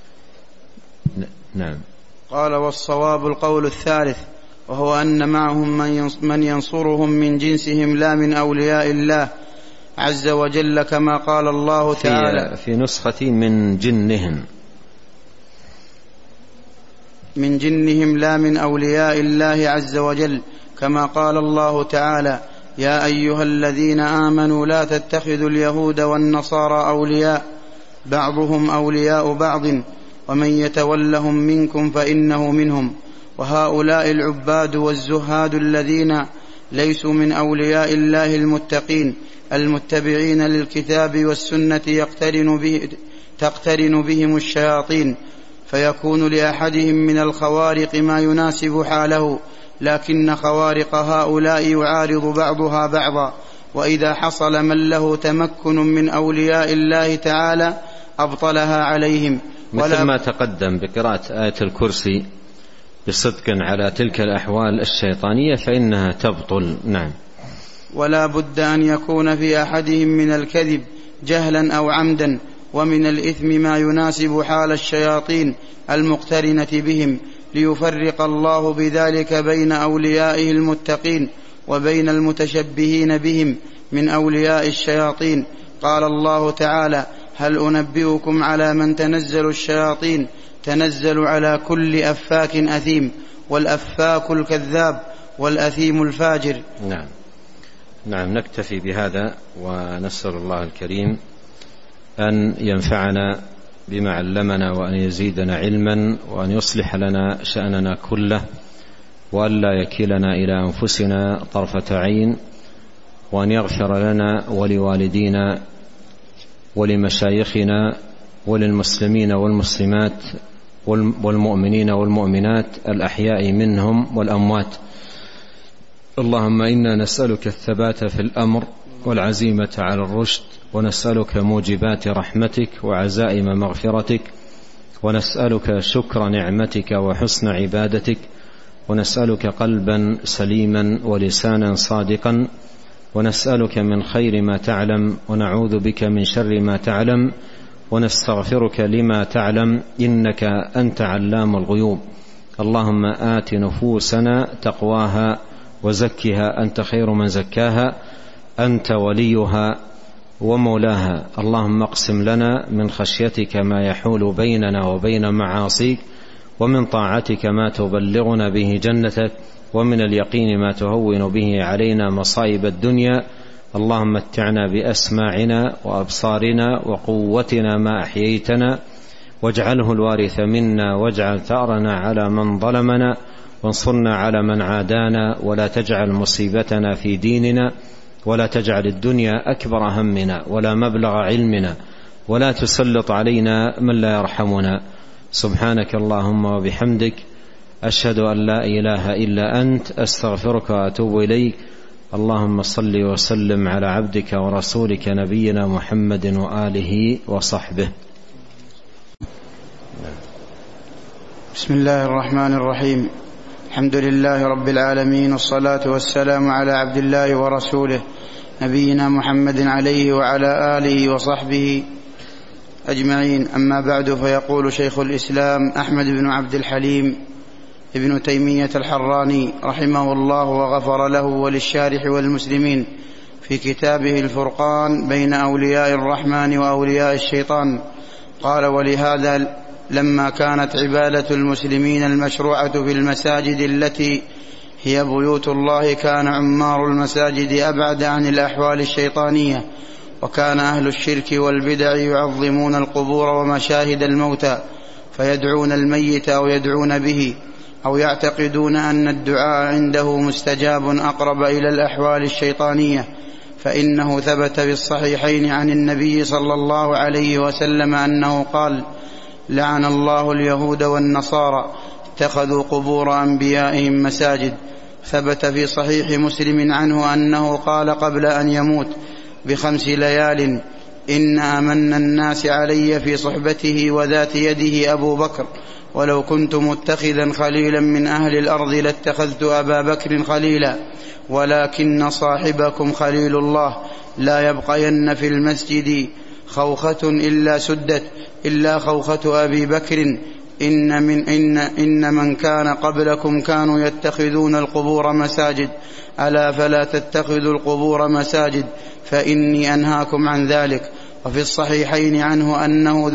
نعم. قال: والصواب القول الثالث، وهو أن معهم من ينصرهم من جنسهم لا من أولياء الله عز وجل، كما قال الله تعالى في نسخة من جنهم لا من أولياء الله عز وجل، كما قال الله تعالى: يا أيها الذين آمنوا لا تتخذوا اليهود والنصارى أولياء بعضهم أولياء بعض ومن يتولهم منكم فإنه منهم. وهؤلاء العباد والزهاد الذين ليسوا من أولياء الله المتقين المتبعين للكتاب والسنة تقترن بهم الشياطين، فيكون لأحدهم من الخوارق ما يناسب حاله، لكن خوارق هؤلاء يعارض بعضها بعضا. وإذا حصل من له تمكن من أولياء الله تعالى أبطلها عليهم، مثل ما تقدم بقراءة آية الكرسي بصدق على تلك الأحوال الشيطانية فإنها تبطل. نعم. ولا بد أن يكون في أحدهم من الكذب جهلا أو عمدا، ومن الإثم ما يناسب حال الشياطين المقترنة بهم، ليفرق الله بذلك بين أوليائه المتقين وبين المتشبهين بهم من أولياء الشياطين. قال الله تعالى: هل أنبئكم على من تنزل الشياطين؟ تنزل على كل أفاك أثيم، والأفاك الكذاب والأثيم الفاجر. نعم. نكتفي بهذا، ونسأل الله الكريم أن ينفعنا بما علمنا، وأن يزيدنا علما، وأن يصلح لنا شأننا كله، وأن لا يكلنا إلى أنفسنا طرفة عين، وأن يغفر لنا ولوالدينا ولمشايخنا وللمسلمين والمسلمات والمؤمنين والمؤمنات الأحياء منهم والأموات. اللهم إنا نسألك الثبات في الأمر والعزيمة على الرشد، ونسألك موجبات رحمتك وعزائم مغفرتك، ونسألك شكر نعمتك وحسن عبادتك، ونسألك قلبا سليما ولسانا صادقا، ونسألك من خير ما تعلم، ونعوذ بك من شر ما تعلم، ونستغفرك لما تعلم، إنك أنت علام الغيوب. اللهم آت نفوسنا تقواها وزكها، أنت خير من زكاها، أنت وليها ومولاها. اللهم اقسم لنا من خشيتك ما يحول بيننا وبين معاصيك، ومن طاعتك ما تبلغنا به جنتك، ومن اليقين ما تهون به علينا مصائب الدنيا. اللهم متعنا بأسماعنا وأبصارنا وقوتنا ما أحييتنا، واجعله الوارث منا، واجعل ثأرنا على من ظلمنا، وانصرنا على من عادانا، ولا تجعل مصيبتنا في ديننا، ولا تجعل الدنيا أكبر همنا ولا مبلغ علمنا، ولا تسلط علينا من لا يرحمنا. سبحانك اللهم وبحمدك، أشهد أن لا إله إلا أنت، أستغفرك وأتوب إليك. اللهم صل وسلم على عبدك ورسولك نبينا محمد وآله وصحبه. بسم الله الرحمن الرحيم. الحمد لله رب العالمين، والصلاة والسلام على عبد الله ورسوله نبينا محمد عليه وعلى آله وصحبه أجمعين. أما بعد، فيقول شيخ الإسلام أحمد بن عبد الحليم ابن تيمية الحراني رحمه الله وغفر له وللشارح والمسلمين في كتابه الفرقان بين أولياء الرحمن وأولياء الشيطان، قال: ولهذا لما كانت عبادة المسلمين المشروعة في المساجد التي هي بيوت الله، كان عمار المساجد أبعد عن الأحوال الشيطانية، وكان أهل الشرك والبدع يعظمون القبور ومشاهد الموتى، فيدعون الميت أو يدعون به، أو يعتقدون أن الدعاء عنده مستجاب أقرب إلى الأحوال الشيطانية. فإنه ثبت في الصحيحين عن النبي صلى الله عليه وسلم أنه قال: لعن الله اليهود والنصارى اتخذوا قبور أنبيائهم مساجد. ثبت في صحيح مسلم عنه أنه قال قبل أن يموت ب5 ليال: إن أمن الناس علي في صحبته وذات يده أبو بكر، ولو كنت متخذا خليلا من أهل الأرض لاتخذت أبا بكر خليلا، ولكن صاحبكم خليل الله، لا يبقين في المسجد خوخة إلا سدت إلا خوخة أبي بكر، إن من كان قبلكم كانوا يتخذون القبور مساجد، ألا فلا تتخذوا القبور مساجد، فإني أنهاكم عن ذلك. وفي الصحيحين عنه أنه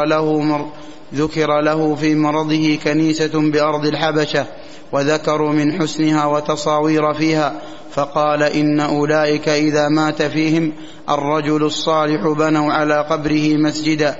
ذكر له في مرضه كنيسة بأرض الحبشة، وذكروا من حسنها وتصاوير فيها، فقال: إن أولئك إذا مات فيهم الرجل الصالح بنوا على قبره مسجدا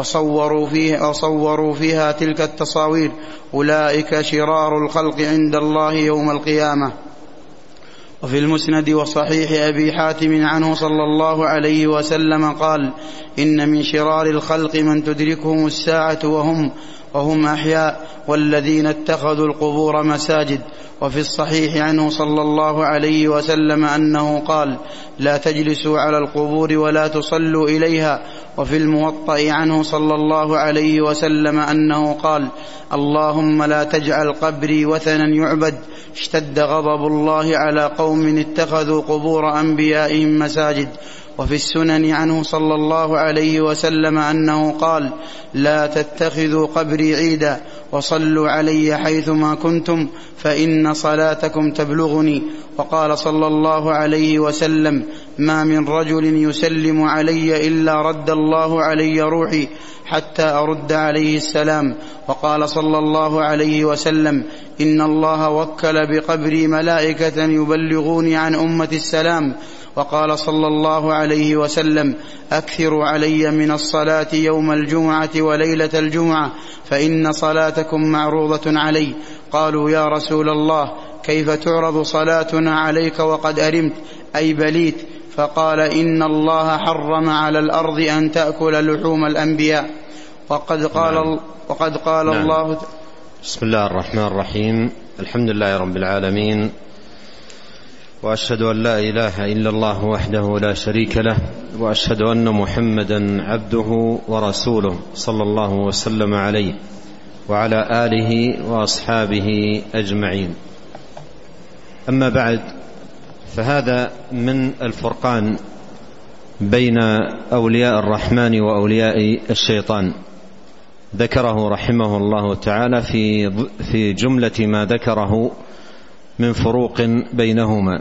وصوروا فيها تلك التصاوير، أولئك شرار الخلق عند الله يوم القيامة. وفي المسند وصحيح أبي حاتم عنه صلى الله عليه وسلم قال: إن من شرار الخلق من تدركهم الساعة وهم أحياء، والذين اتخذوا القبور مساجد. وفي الصحيح عنه صلى الله عليه وسلم أنه قال: لا تجلسوا على القبور ولا تصلوا إليها. وفي الموطأ عنه صلى الله عليه وسلم أنه قال: اللهم لا تجعل قبري وثنا يعبد. اشتد غضب الله على قوم اتخذوا قبور أنبيائهم مساجد. وفي السنن عنه صلى الله عليه وسلم أنه قال: لا تتخذوا قبري عيدا، وصلوا علي حيثما كنتم، فإن صلاتكم تبلغني. وقال صلى الله عليه وسلم: ما من رجل يسلم علي إلا رد الله علي روحي حتى أرد عليه السلام. وقال صلى الله عليه وسلم: إن الله وكل بقبري ملائكة يبلغوني عن أمة السلام. وقال صلى الله عليه وسلم: أكثروا علي من الصلاة يوم الجمعة وليلة الجمعة، فإن صلاتكم معروضة علي. قالوا: يا رسول الله، كيف تعرض صلاتنا عليك وقد أرمت أي بليت؟ فقال: إن الله حرم على الأرض أن تأكل لحوم الأنبياء. وقد قال الله. بسم الله الرحمن الرحيم. الحمد لله رب العالمين، وأشهد أن لا إله إلا الله وحده لا شريك له، وأشهد أن محمدا عبده ورسوله صلى الله وسلم عليه وعلى آله وأصحابه أجمعين. أما بعد، فهذا من الفرقان بين أولياء الرحمن وأولياء الشيطان، ذكره رحمه الله تعالى في جملة ما ذكره من فروق بينهما.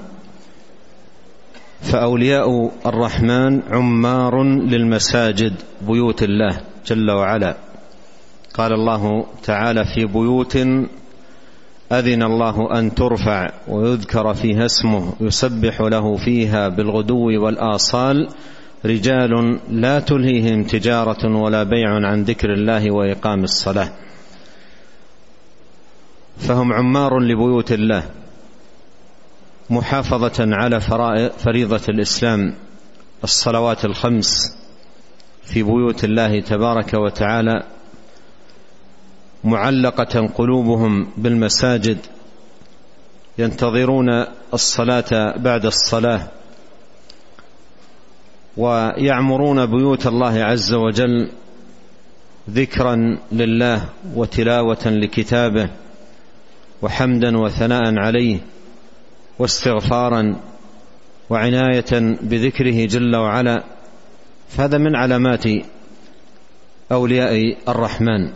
فأولياء الرحمن عمار للمساجد، بيوت الله جل وعلا. قال الله تعالى: في بيوت أذن الله أن ترفع ويذكر فيها اسمه يسبح له فيها بالغدو والآصال رجال لا تلهيهم تجارة ولا بيع عن ذكر الله وإقام الصلاة. فهم عمار لبيوت الله، محافظة على فريضة الإسلام الصلوات الخمس في بيوت الله تبارك وتعالى، معلقة قلوبهم بالمساجد، ينتظرون الصلاة بعد الصلاة، ويعمرون بيوت الله عز وجل ذكرا لله وتلاوة لكتابه وحمدا وثناء عليه واستغفارا وعناية بذكره جل وعلا، فهذا من علامات أولياء الرحمن.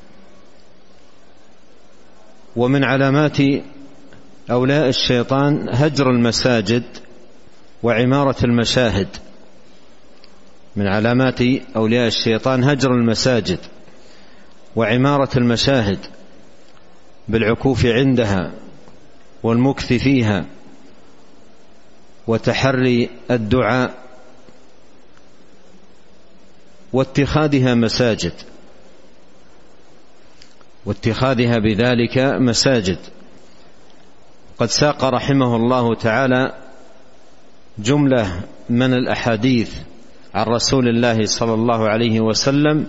ومن علامات أولياء الشيطان هجر المساجد وعمارة المشاهد. من علامات أولياء الشيطان هجر المساجد وعمارة المشاهد بالعكوف عندها والمكث فيها وتحري الدعاء واتخاذها مساجد، واتخاذها بذلك مساجد. قد ساق رحمه الله تعالى جملة من الأحاديث عن رسول الله صلى الله عليه وسلم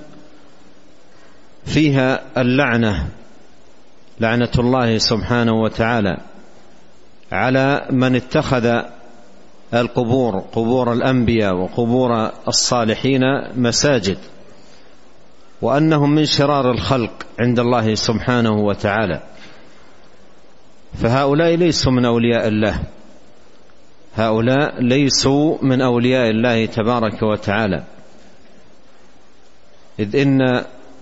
فيها اللعنة، لعنة الله سبحانه وتعالى على من اتخذ القبور، قبور الأنبياء وقبور الصالحين مساجد، وأنهم من شرار الخلق عند الله سبحانه وتعالى. فهؤلاء ليسوا من أولياء الله، هؤلاء ليسوا من أولياء الله تبارك وتعالى، إذ إن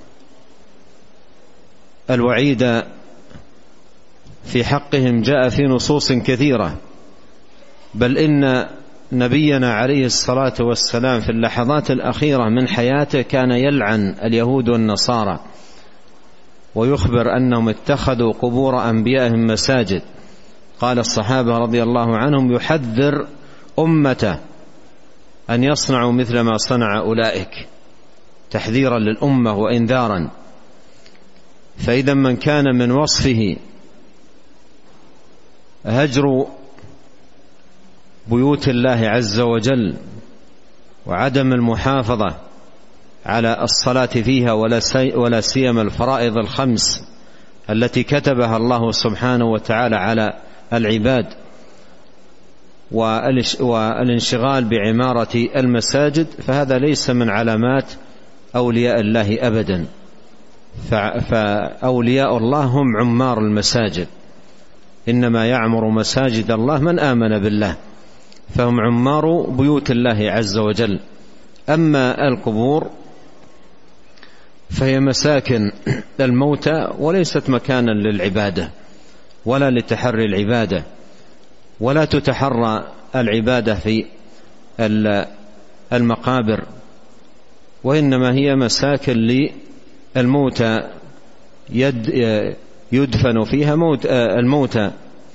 الوعيد في حقهم جاء في نصوص كثيرة، بل إن نبينا عليه الصلاة والسلام في اللحظات الأخيرة من حياته كان يلعن اليهود والنصارى ويخبر أنهم اتخذوا قبور أنبيائهم مساجد. قال الصحابة رضي الله عنهم يحذر أمته أن يصنعوا مثل ما صنع أولئك، تحذيرا للأمة وإنذارا. فإذا من كان من وصفه هجر بيوت الله عز وجل وعدم المحافظة على الصلاة فيها ولا سيما الفرائض الخمس التي كتبها الله سبحانه وتعالى على العباد، والانشغال بعمارة المساجد، فهذا ليس من علامات أولياء الله أبدا. فأولياء الله هم عمار المساجد، إنما يعمر مساجد الله من آمن بالله، فهم عمار بيوت الله عز وجل. أما القبور فهي مساكن الموتى وليست مكانا للعبادة ولا لتحري العبادة، ولا تتحرى العبادة في المقابر، وإنما هي مساكن للموتى يدفن فيها الموتى،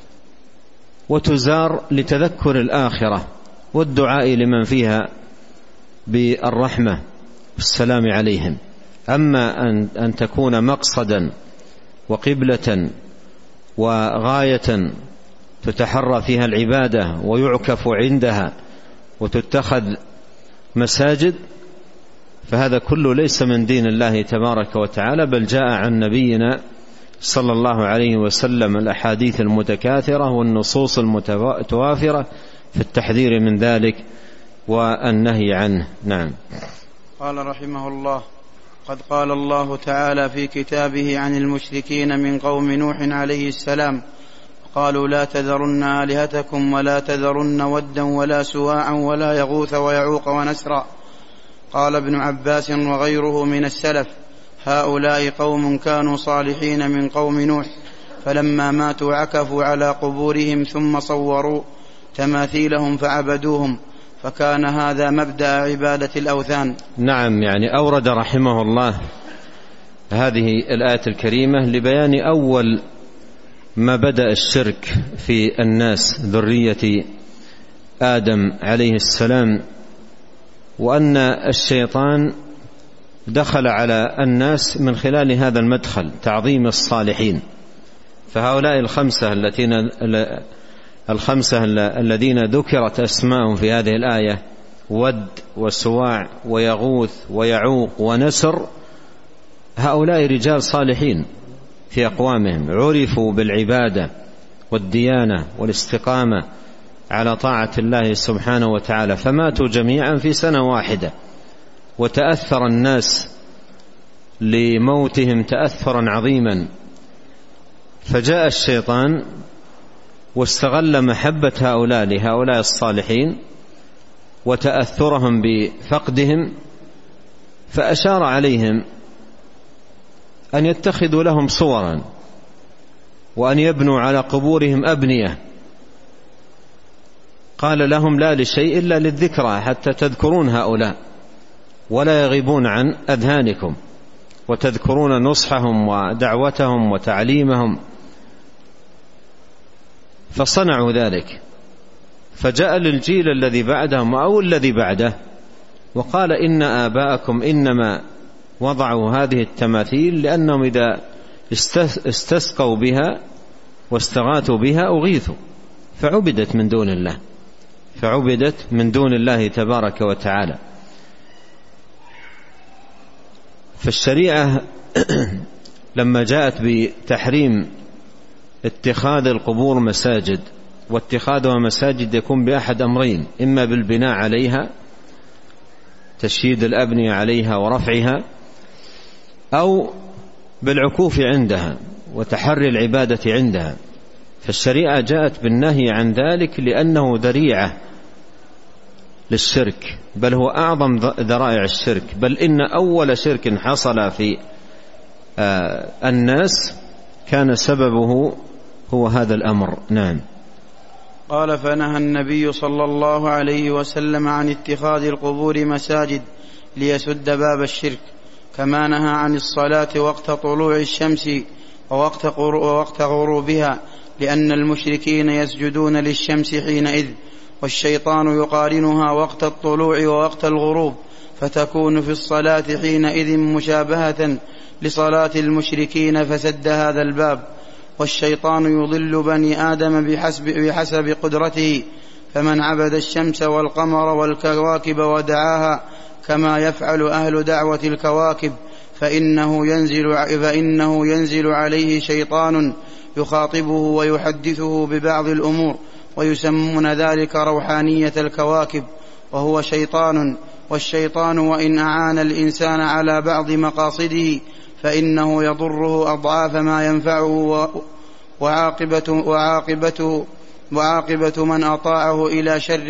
وتزار لتذكر الآخرة والدعاء لمن فيها بالرحمة والسلام عليهم. أما أن تكون مقصدا وقبلة وغاية تتحرى فيها العبادة ويعكف عندها وتتخذ مساجد، فهذا كله ليس من دين الله تبارك وتعالى، بل جاء عن نبينا صلى الله عليه وسلم الأحاديث المتكاثرة والنصوص المتوافرة في التحذير من ذلك والنهي عنه. نعم. قال رحمه الله: قد قال الله تعالى في كتابه عن المشركين من قوم نوح عليه السلام: قالوا لا تذرن آلهتكم ولا تذرن ودا ولا سواعا ولا يغوث ويعوق ونسرا. قال ابن عباس وغيره من السلف: هؤلاء قوم كانوا صالحين من قوم نوح، فلما ماتوا عكفوا على قبورهم ثم صوروا تماثيلهم فعبدوهم، فكان هذا مبدأ عبادة الأوثان. نعم، يعني أورد رحمه الله هذه الآية الكريمة لبيان أول ما بدأ الشرك في الناس ذرية آدم عليه السلام، وأن الشيطان دخل على الناس من خلال هذا المدخل، تعظيم الصالحين. فهؤلاء الخمسة الذين ذكرت أسماءهم في هذه الآية: ود وسواع ويغوث ويعوق ونسر، هؤلاء رجال صالحين في أقوامهم، عرفوا بالعبادة والديانة والاستقامة على طاعة الله سبحانه وتعالى، فماتوا جميعا في سنة واحدة، وتأثر الناس لموتهم تأثرا عظيما، فجاء الشيطان واستغل محبة هؤلاء لهؤلاء الصالحين وتأثرهم بفقدهم، فأشار عليهم أن يتخذوا لهم صورا وأن يبنوا على قبورهم أبنية. قال لهم: لا لشيء إلا للذكرى، حتى تذكرون هؤلاء ولا يغيبون عن أذهانكم، وتذكرون نصحهم ودعوتهم وتعليمهم. فصنعوا ذلك، فجاء للجيل الذي بعدهم أو الذي بعده وقال: إن آباءكم إنما وضعوا هذه التماثيل لأنهم إذا استسقوا بها واستغاثوا بها أغيثوا، فعبدت من دون الله تبارك وتعالى. فالشريعة لما جاءت بتحريم اتخاذ القبور مساجد، واتخاذها مساجد يكون بأحد أمرين: إما بالبناء عليها، تشييد الأبنية عليها ورفعها، أو بالعكوف عندها وتحري العبادة عندها. فالشريعة جاءت بالنهي عن ذلك لأنه ذريعة للشرك، بل هو أعظم ذرائع الشرك، بل إن أول شرك حصل في الناس كان سببه هو هذا الأمر. نعم. قال: فنهى النبي صلى الله عليه وسلم عن اتخاذ القبور مساجد ليسد باب الشرك، كما نهى عن الصلاة وقت طلوع الشمس ووقت غروبها، لأن المشركين يسجدون للشمس حينئذ، والشيطان يقارنها وقت الطلوع ووقت الغروب، فتكون في الصلاة حينئذ مشابهة لصلاة المشركين، فسد هذا الباب. والشيطان يضل بني آدم بحسب قدرته، فمن عبد الشمس والقمر والكواكب ودعاها كما يفعل أهل دعوة الكواكب فإنه ينزل عليه شيطان يخاطبه ويحدثه ببعض الأمور، ويسمون ذلك روحانية الكواكب، وهو شيطان. والشيطان وإن أعان الإنسان على بعض مقاصده فإنه يضره أضعاف ما ينفعه، وعاقبة من أطاعه إلى شر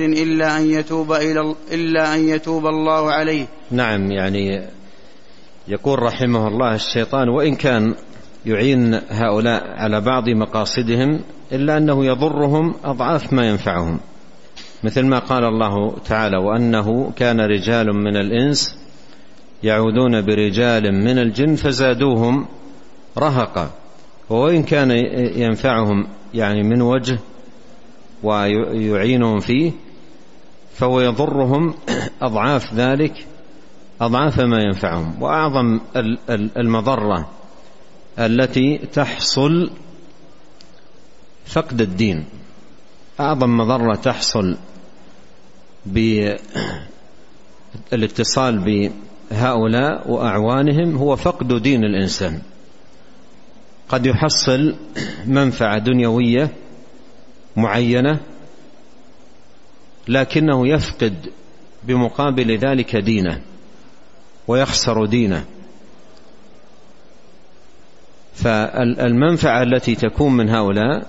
إلا أن يتوب الله عليه. نعم، يعني يقول رحمه الله: الشيطان وإن كان يعين هؤلاء على بعض مقاصدهم إلا أنه يضرهم أضعاف ما ينفعهم، مثل ما قال الله تعالى: وأنه كان رجال من الإنس يعوذون برجال من الجن فزادوهم رهقا. وإن كان ينفعهم يعني من وجه ويعينهم فيه، فهو يضرهم أضعاف ذلك، أضعاف ما ينفعهم. وأعظم المضرة التي تحصل فقد الدين، أعظم مضرة تحصل بالاتصال بهؤلاء وأعوانهم هو فقد دين الإنسان. قد يحصل منفعة دنيوية معينة، لكنه يفقد بمقابل ذلك دينه ويخسر دينه. فالمنفعة التي تكون من هؤلاء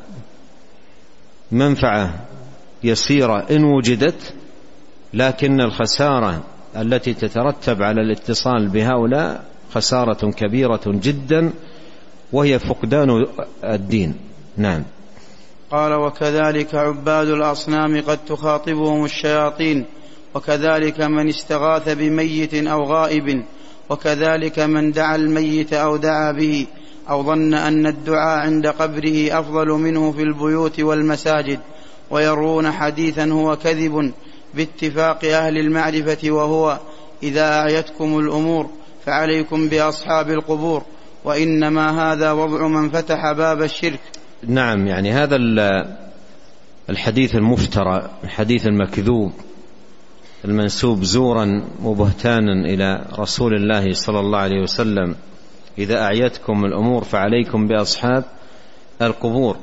منفعة يسيرة إن وجدت، لكن الخسارة التي تترتب على الاتصال بهؤلاء خسارة كبيرة جدا، وهي فقدان الدين. نعم. قال: وكذلك عباد الأصنام قد تخاطبهم الشياطين، وكذلك من استغاث بميت أو غائب، وكذلك من دعا الميت أو دعا به، أو ظن أن الدعاء عند قبره أفضل منه في البيوت والمساجد، ويروون حديثا هو كذب باتفاق أهل المعرفة، وهو: إذا أعيتكم الأمور فعليكم بأصحاب القبور، وإنما هذا وضع من فتح باب الشرك. نعم، يعني هذا الحديث المفترى، الحديث المكذوب المنسوب زورا وبهتانا إلى رسول الله صلى الله عليه وسلم: إذا أعيتكم الأمور فعليكم بأصحاب القبور،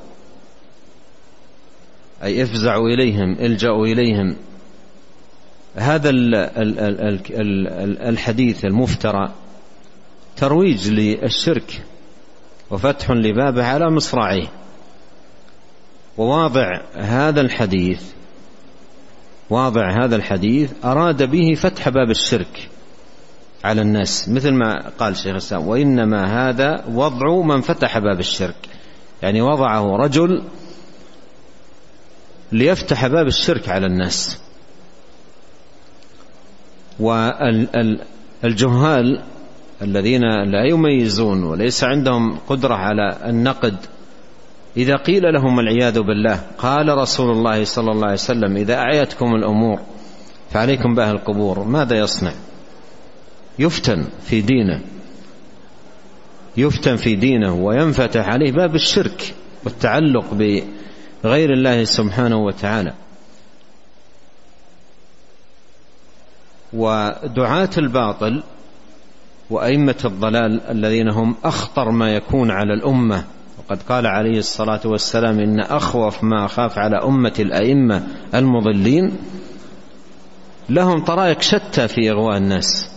أي افزعوا إليهم، الجأوا إليهم. هذا الحديث المفترى ترويج للشرك وفتح لبابه على مصراعيه. وواضع هذا الحديث أراد به فتح باب الشرك على الناس، مثل ما قال شيخ الإسلام: وإنما هذا وضع من فتح باب الشرك، يعني وضعه رجل ليفتح باب الشرك على الناس. والجهال الذين لا يميزون وليس عندهم قدرة على النقد، إذا قيل لهم العياذ بالله قال رسول الله صلى الله عليه وسلم: إذا أعيتكم الأمور فعليكم بأهل القبور، ماذا يصنع؟ يفتن في دينه وينفتح عليه باب الشرك والتعلق بغير الله سبحانه وتعالى. ودعاة الباطل وأئمة الضلال الذين هم أخطر ما يكون على الأمة، وقد قال عليه الصلاة والسلام: إن أخوف ما أخاف على أمة الأئمة المضلين، لهم طرائق شتى في إغواء الناس.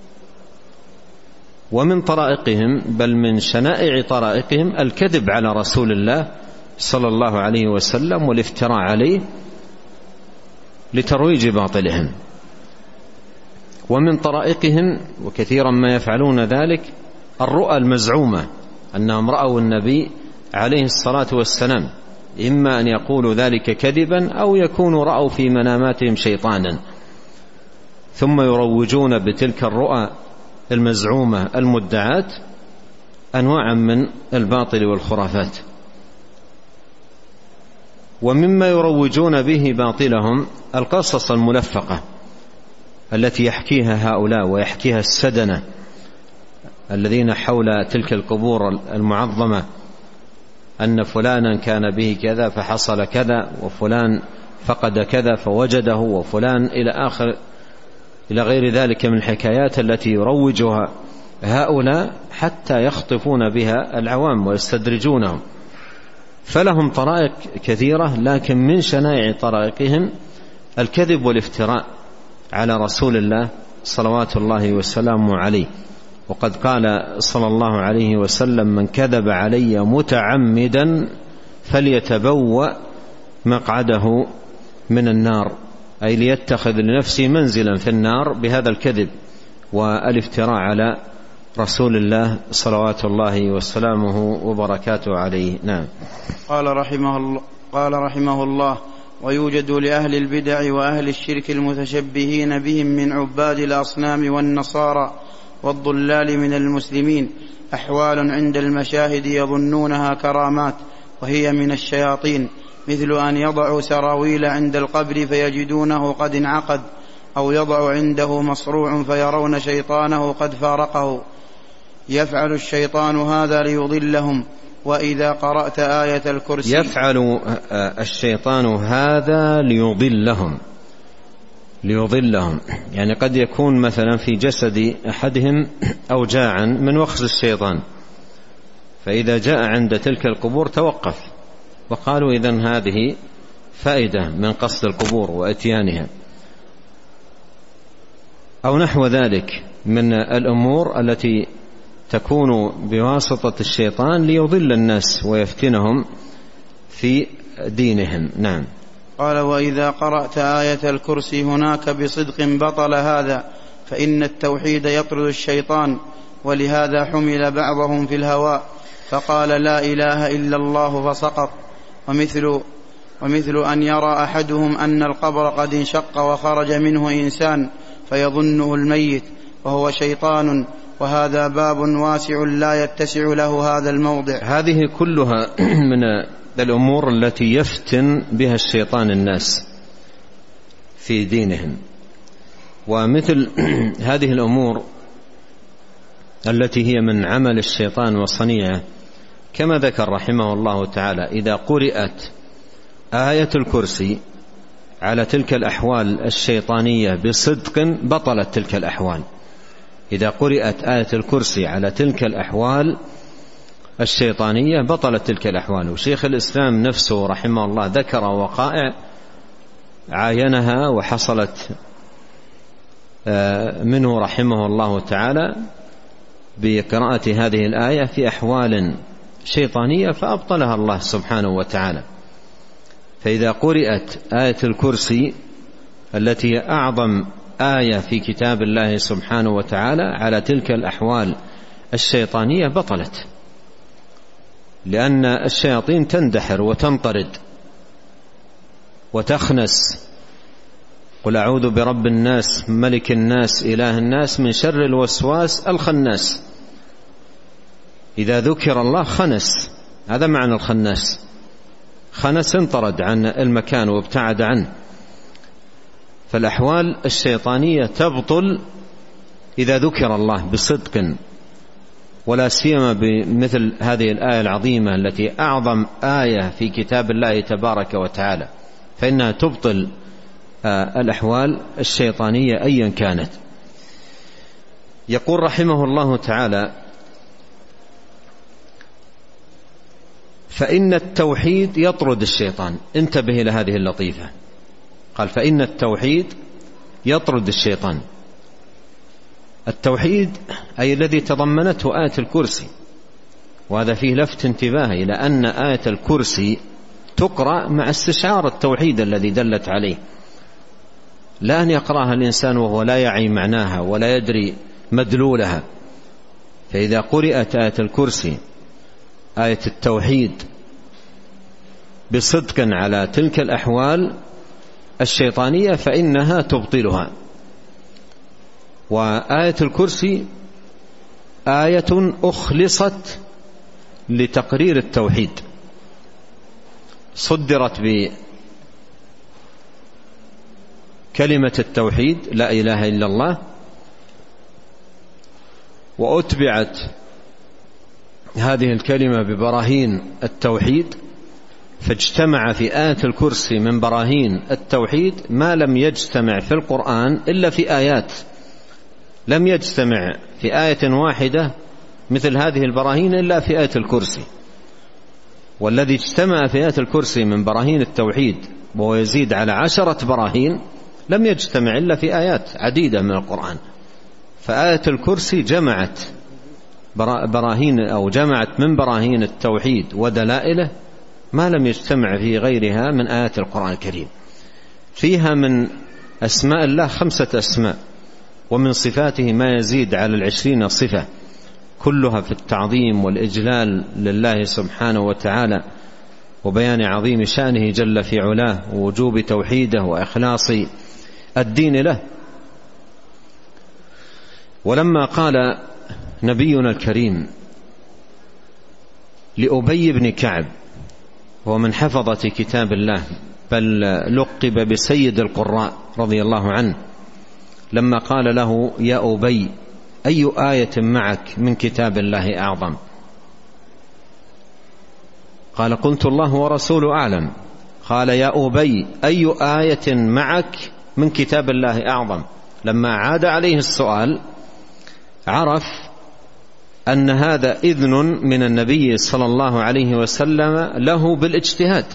ومن طرائقهم، بل من شنائع طرائقهم، الكذب على رسول الله صلى الله عليه وسلم والافتراء عليه لترويج باطلهم. ومن طرائقهم، وكثيرا ما يفعلون ذلك، الرؤى المزعومة أنهم رأوا النبي عليه الصلاة والسلام، إما أن يقولوا ذلك كذبا أو يكونوا رأوا في مناماتهم شيطانا، ثم يروجون بتلك الرؤى المزعومة المدعاة أنواعا من الباطل والخرافات. ومما يروجون به باطلهم القصص الملفقة التي يحكيها هؤلاء ويحكيها السدنة الذين حول تلك القبور المعظمة، أن فلانا كان به كذا فحصل كذا، وفلان فقد كذا فوجده، وفلان إلى غير ذلك من الحكايات التي يروجها هؤلاء حتى يخطفون بها العوام ويستدرجونهم. فلهم طرائق كثيرة، لكن من شنائع طرائقهم الكذب والافتراء على رسول الله صلوات الله وسلامه عليه. وقد قال صلى الله عليه وسلم: من كذب علي متعمدا فليتبوأ مقعده من النار، أي ليتخذ لنفسه منزلا في النار بهذا الكذب والافتراء على رسول الله صلوات الله وسلامه وبركاته عليه. نعم. قال رحمه الله: ويوجد لأهل البدع وأهل الشرك المتشبهين بهم من عباد الأصنام والنصارى والضلال من المسلمين أحوال عند المشاهد يظنونها كرامات، وهي من الشياطين، مثل أن يضعوا سراويل عند القبر فيجدونه قد انعقد، أو يضع عنده مصروع فيرون شيطانه قد فارقه. يفعل الشيطان هذا ليضلهم. وإذا قرأت آية الكرسي، يفعل الشيطان هذا ليضلهم، يعني قد يكون مثلا في جسد أحدهم أوجاعا من وخز الشيطان، فإذا جاء عند تلك القبور توقف، وقالوا إذن هذه فائدة من قصد القبور وإتيانها، أو نحو ذلك من الأمور التي تكون بواسطة الشيطان ليضل الناس ويفتنهم في دينهم. نعم. قال: وإذا قرأت آية الكرسي هناك بصدق بطل هذا، فإن التوحيد يطرد الشيطان، ولهذا حمل بعضهم في الهواء فقال لا إله إلا الله فسقط. ومثل أن يرى أحدهم أن القبر قد انشق وخرج منه إنسان فيظنه الميت وهو شيطان، وهذا باب واسع لا يتسع له هذا الموضع. هذه كلها من الأمور التي يفتن بها الشيطان الناس في دينهم. ومثل هذه الأمور التي هي من عمل الشيطان وصنيعه، كما ذكر رحمه الله تعالى: إذا قرأت آية الكرسي على تلك الأحوال الشيطانية بصدق بطلت تلك الأحوال. إذا قرأت آية الكرسي على تلك الأحوال الشيطانية بطلت تلك الأحوال. وشيخ الإسلام نفسه رحمه الله ذكر وقائع عاينها وحصلت منه رحمه الله تعالى، بقراءة هذه الآية في أحوال شيطانية فأبطلها الله سبحانه وتعالى. فإذا قرأت آية الكرسي التي هي أعظم آية في كتاب الله سبحانه وتعالى على تلك الأحوال الشيطانية بطلت، لأن الشياطين تندحر وتنطرد وتخنس. قل أعوذ برب الناس ملك الناس إله الناس من شر الوسواس الخناس. إذا ذكر الله خنس، هذا معنى الخناس، خنس انطرد عن المكان وابتعد عنه. فالأحوال الشيطانية تبطل إذا ذكر الله بصدق، ولا سيما بمثل هذه الآية العظيمة التي أعظم آية في كتاب الله تبارك وتعالى، فإنها تبطل الأحوال الشيطانية أيا كانت. يقول رحمه الله تعالى: فإن التوحيد يطرد الشيطان. انتبه إلى هذه اللطيفة، قال فإن التوحيد يطرد الشيطان. التوحيد أي الذي تضمنته آية الكرسي، وهذا فيه لفت انتباه إلى أن آية الكرسي تقرأ مع استشعار التوحيد الذي دلت عليه، لا أن يقرأها الإنسان وهو لا يعي معناها ولا يدري مدلولها. فإذا قرأت آية الكرسي آية التوحيد بصدق على تلك الأحوال الشيطانية فإنها تبطلها. وآية الكرسي آية أخلصت لتقرير التوحيد، صدرت بكلمة التوحيد لا إله إلا الله، وأتبعت هذه الكلمة ببراهين التوحيد، فاجتمع في آية الكرسي من براهين التوحيد ما لم يجتمع في القرآن إلا في آيات، لم يجتمع في آية واحدة مثل هذه البراهين إلا في آية الكرسي. والذي اجتمع في آية الكرسي من براهين التوحيد وهو يزيد على 10 براهين لم يجتمع إلا في آيات عديدة من القرآن. فآية الكرسي جمعت براهين أو جمعت من براهين التوحيد ودلائله ما لم يجتمع في غيرها من آيات القرآن الكريم. فيها من أسماء الله 5 أسماء، ومن صفاته ما يزيد على 20 صفة، كلها في التعظيم والإجلال لله سبحانه وتعالى وبيان عظيم شأنه جل في علاه ووجوب توحيده وإخلاص الدين له. ولما قال نبينا الكريم لأبي بن كعب، هو من حفظة كتاب الله بل لقب بسيد القراء رضي الله عنه، لما قال له يا أبي أي آية معك من كتاب الله أعظم؟ قال قلت الله ورسوله أعلم. قال يا أبي أي آية معك من كتاب الله أعظم؟ لما عاد عليه السؤال عرف أن هذا إذن من النبي صلى الله عليه وسلم له بالاجتهاد.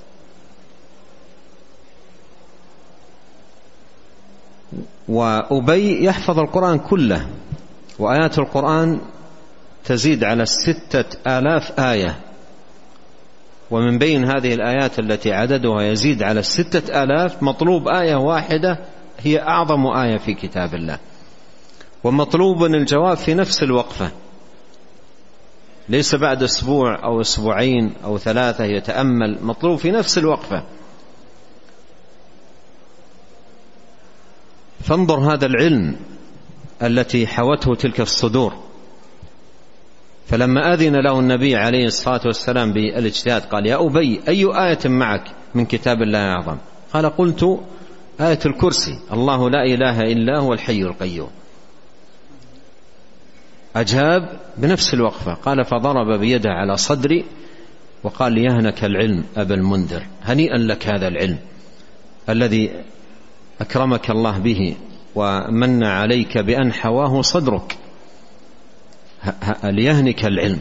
وأبي يحفظ القرآن كله، وآيات القرآن تزيد على 6000 آية، ومن بين هذه الآيات التي عددها يزيد على 6000 مطلوب آية واحدة هي أعظم آية في كتاب الله، ومطلوب الجواب في نفس الوقفة، ليس بعد أسبوع أو أسبوعين أو 3 يتأمل، مطلوب في نفس الوقفة. فانظر هذا العلم التي حوته تلك الصدور. فلما أذن له النبي عليه الصلاة والسلام بالاجتهاد قال يا أبي أي آية معك من كتاب الله أعظم؟ قال قلت آية الكرسي الله لا إله إلا هو الحي القيوم. أجاب بنفس الوقفة، قال فضرب بيده على صدري وقال يهنك العلم أبا المنذر، هنيئا لك هذا العلم الذي أكرمك الله به ومن عليك بأن حواه صدرك، ليهنك العلم.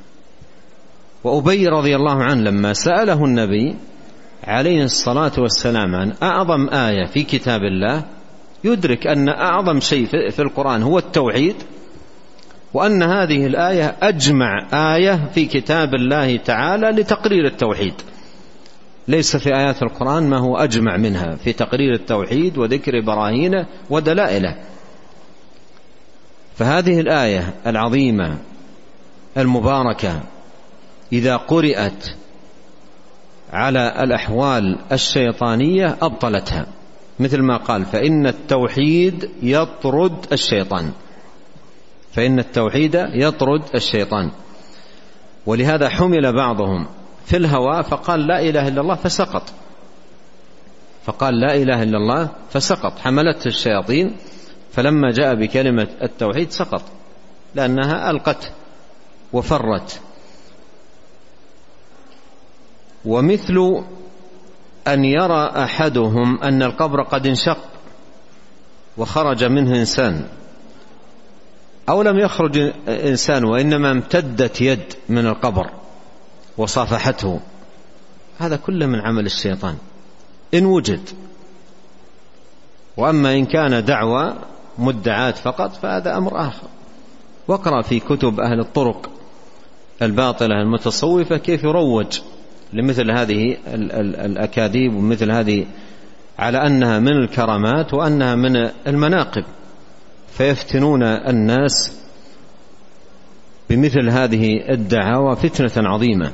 وأبي رضي الله عنه لما سأله النبي عليه الصلاة والسلام عن أعظم آية في كتاب الله، يدرك أن أعظم شيء في القرآن هو التوحيد، وأن هذه الآية أجمع آية في كتاب الله تعالى لتقرير التوحيد، ليس في آيات القرآن ما هو أجمع منها في تقرير التوحيد وذكر براهينه ودلائله. فهذه الآية العظيمة المباركة إذا قرأت على الأحوال الشيطانية أبطلتها، مثل ما قال فإن التوحيد يطرد الشيطان، فإن التوحيد يطرد الشيطان. ولهذا حمل بعضهم في الهوى فقال لا إله إلا الله فسقط، فقال لا إله إلا الله فسقط، حملته الشياطين، فلما جاء بكلمة التوحيد سقط لأنها ألقت وفرت. ومثل أن يرى أحدهم أن القبر قد انشق وخرج منه إنسان، أو لم يخرج إنسان وإنما امتدت يد من القبر وصافحته، هذا كله من عمل الشيطان إن وجد. وأما إن كان دعوة مدعات فقط فهذا أمر آخر. واقرأ في كتب أهل الطرق الباطلة المتصوفة كيف يروج لمثل هذه الأكاذيب ومثل هذه على أنها من الكرامات وأنها من المناقب، فيفتنون الناس بمثل هذه الدعاوى فتنة عظيمة.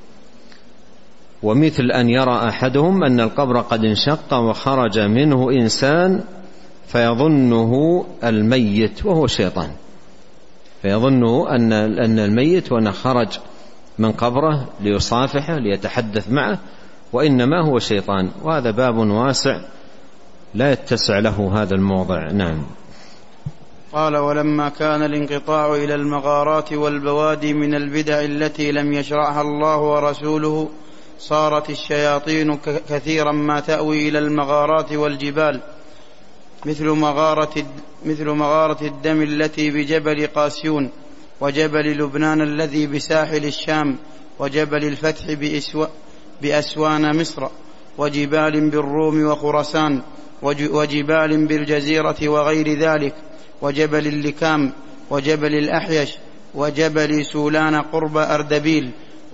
ومثل أن يرى أحدهم أن القبر قد انشق وخرج منه إنسان فيظنه الميت وهو شيطان، فيظنه أن الميت وأن خرج من قبره ليصافحه ليتحدث معه، وإنما هو شيطان. وهذا باب واسع لا يتسع له هذا الموضع. نعم. قال ولما كان الانقطاع إلى المغارات والبوادي من البدع التي لم يشرعها الله ورسوله صارت الشياطين كثيرا ما تأوي إلى المغارات والجبال، مثل مغارة الدم التي بجبل قاسيون، وجبل لبنان الذي بساحل الشام، وجبل الفتح بأسوان مصر، وجبال بالروم وخراسان، وجبال بالجزيرة وغير ذلك، وجبل اللكام، وجبل الأحيش، وجبل سولان قرب أردبيل،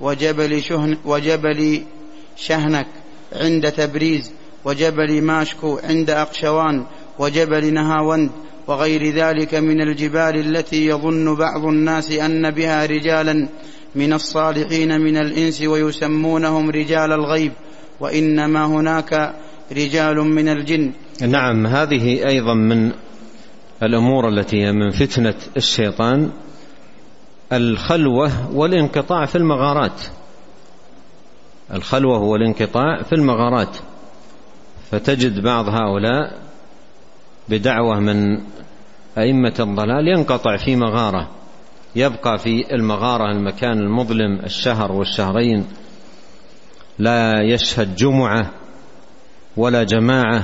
وجبل شهنك عند تبريز، وجبل ماشكو عند أقشوان، وجبل نهاوند، وغير ذلك من الجبال التي يظن بعض الناس أن بها رجالا من الصالحين من الإنس ويسمونهم رجال الغيب، وإنما هناك رجال من الجن. نعم، هذه أيضا من الأمور التي من فتنة الشيطان، الخلوة والانقطاع في المغارات، الخلوة والانقطاع في المغارات. فتجد بعض هؤلاء بدعوة من أئمة الضلال ينقطع في مغارة، يبقى في المغارة المكان المظلم الشهر والشهرين، لا يشهد جمعة ولا جماعة،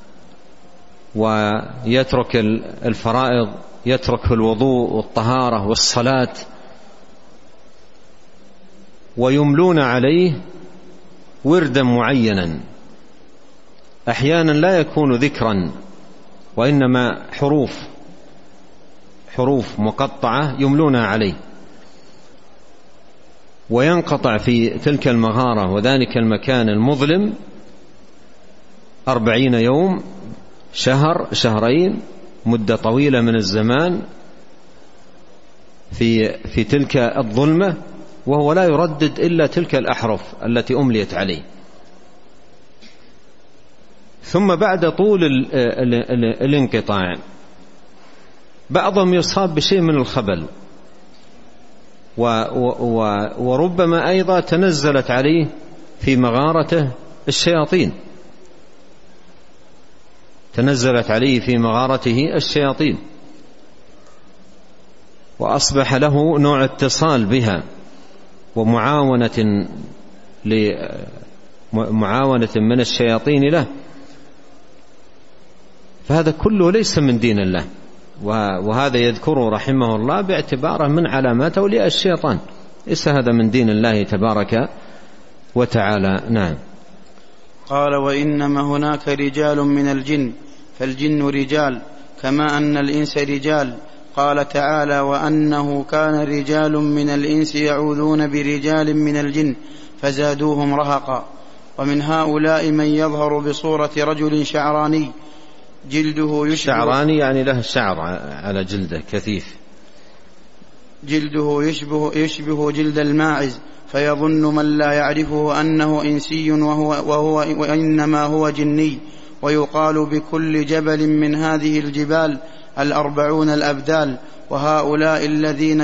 ويترك الفرائض، يترك الوضوء والطهارة والصلاة، ويملون عليه وردا معينا، أحيانا لا يكون ذكرا وإنما حروف مقطعة يملونها عليه، وينقطع في تلك المغارة وذلك المكان المظلم 40 يوم، شهر، شهرين، مدة طويلة من الزمان في تلك الظلمة، وهو لا يردد إلا تلك الأحرف التي أمليت عليه. ثم بعد طول الانقطاع بعضهم يصاب بشيء من الخبل، وربما أيضا تنزلت عليه في مغارته الشياطين، تنزلت عليه في مغارته الشياطين، وأصبح له نوع اتصال بها ومعاونة من الشياطين له. فهذا كله ليس من دين الله، وهذا يذكره رحمه الله باعتباره من علامات أولياء الشيطان، ليس هذا من دين الله تبارك وتعالى. نعم. قال وإنما هناك رجال من الجن، فالجن رجال كما أن الإنس رجال، قال تعالى: وأنه كان رجال من الإنس يعوذون برجال من الجن فزادوهم رهقا. ومن هؤلاء من يظهر بصورة رجل شعراني جلده يشبه شعراني يعني له شعر على جلده كثيف، جلده يشبه جلد الماعز، فيظن من لا يعرفه أنه إنسي وإنما هو جني. ويقال بكل جبل من هذه الجبال 40 الأبدال. وهؤلاء الذين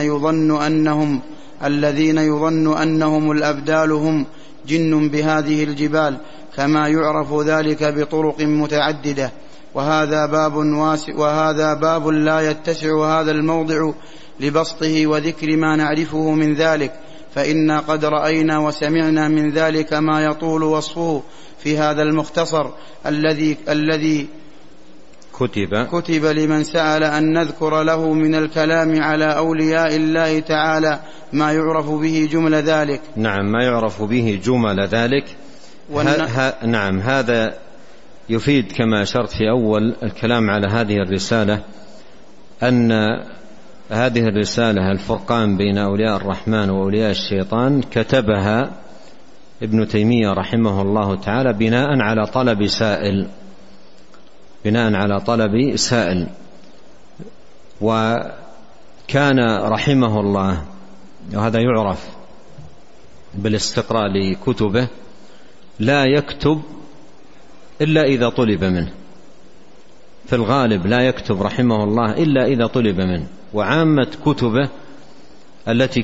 يظن أنهم الأبدال هم جن بهذه الجبال، كما يعرف ذلك بطرق متعددة. وهذا باب لا يتسع هذا الموضع لبسطه وذكر ما نعرفه من ذلك، فإنا قد رأينا وسمعنا من ذلك ما يطول وصفه في هذا المختصر الذي كتب لمن سأل أن نذكر له من الكلام على أولياء الله تعالى ما يعرف به جمل ذلك. نعم، ما يعرف به جمل ذلك. نعم، هذا يفيد كما أشرت في أول الكلام على هذه الرسالة أن هذه الرسالة الفرقان بين أولياء الرحمن وأولياء الشيطان كتبها ابن تيمية رحمه الله تعالى بناء على طلب سائل. وكان رحمه الله، وهذا يعرف بالاستقراء لكتبه، لا يكتب إلا إذا طلب منه، في الغالب لا يكتب رحمه الله إلا إذا طلب منه. وعامة كتبه التي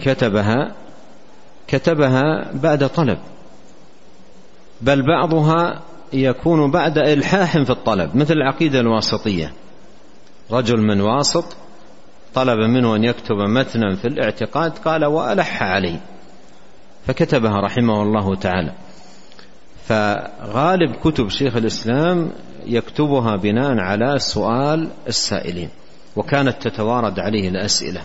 كتبها بعد طلب، بل بعضها يكون بعد إلحاح في الطلب، مثل العقيدة الواسطية. رجل من واسط طلب منه أن يكتب متنا في الاعتقاد، قال وألح عليه، فكتبها رحمه الله تعالى. فغالب كتب شيخ الإسلام يكتبها بناء على سؤال السائلين، وكانت تتوارد عليه الأسئلة.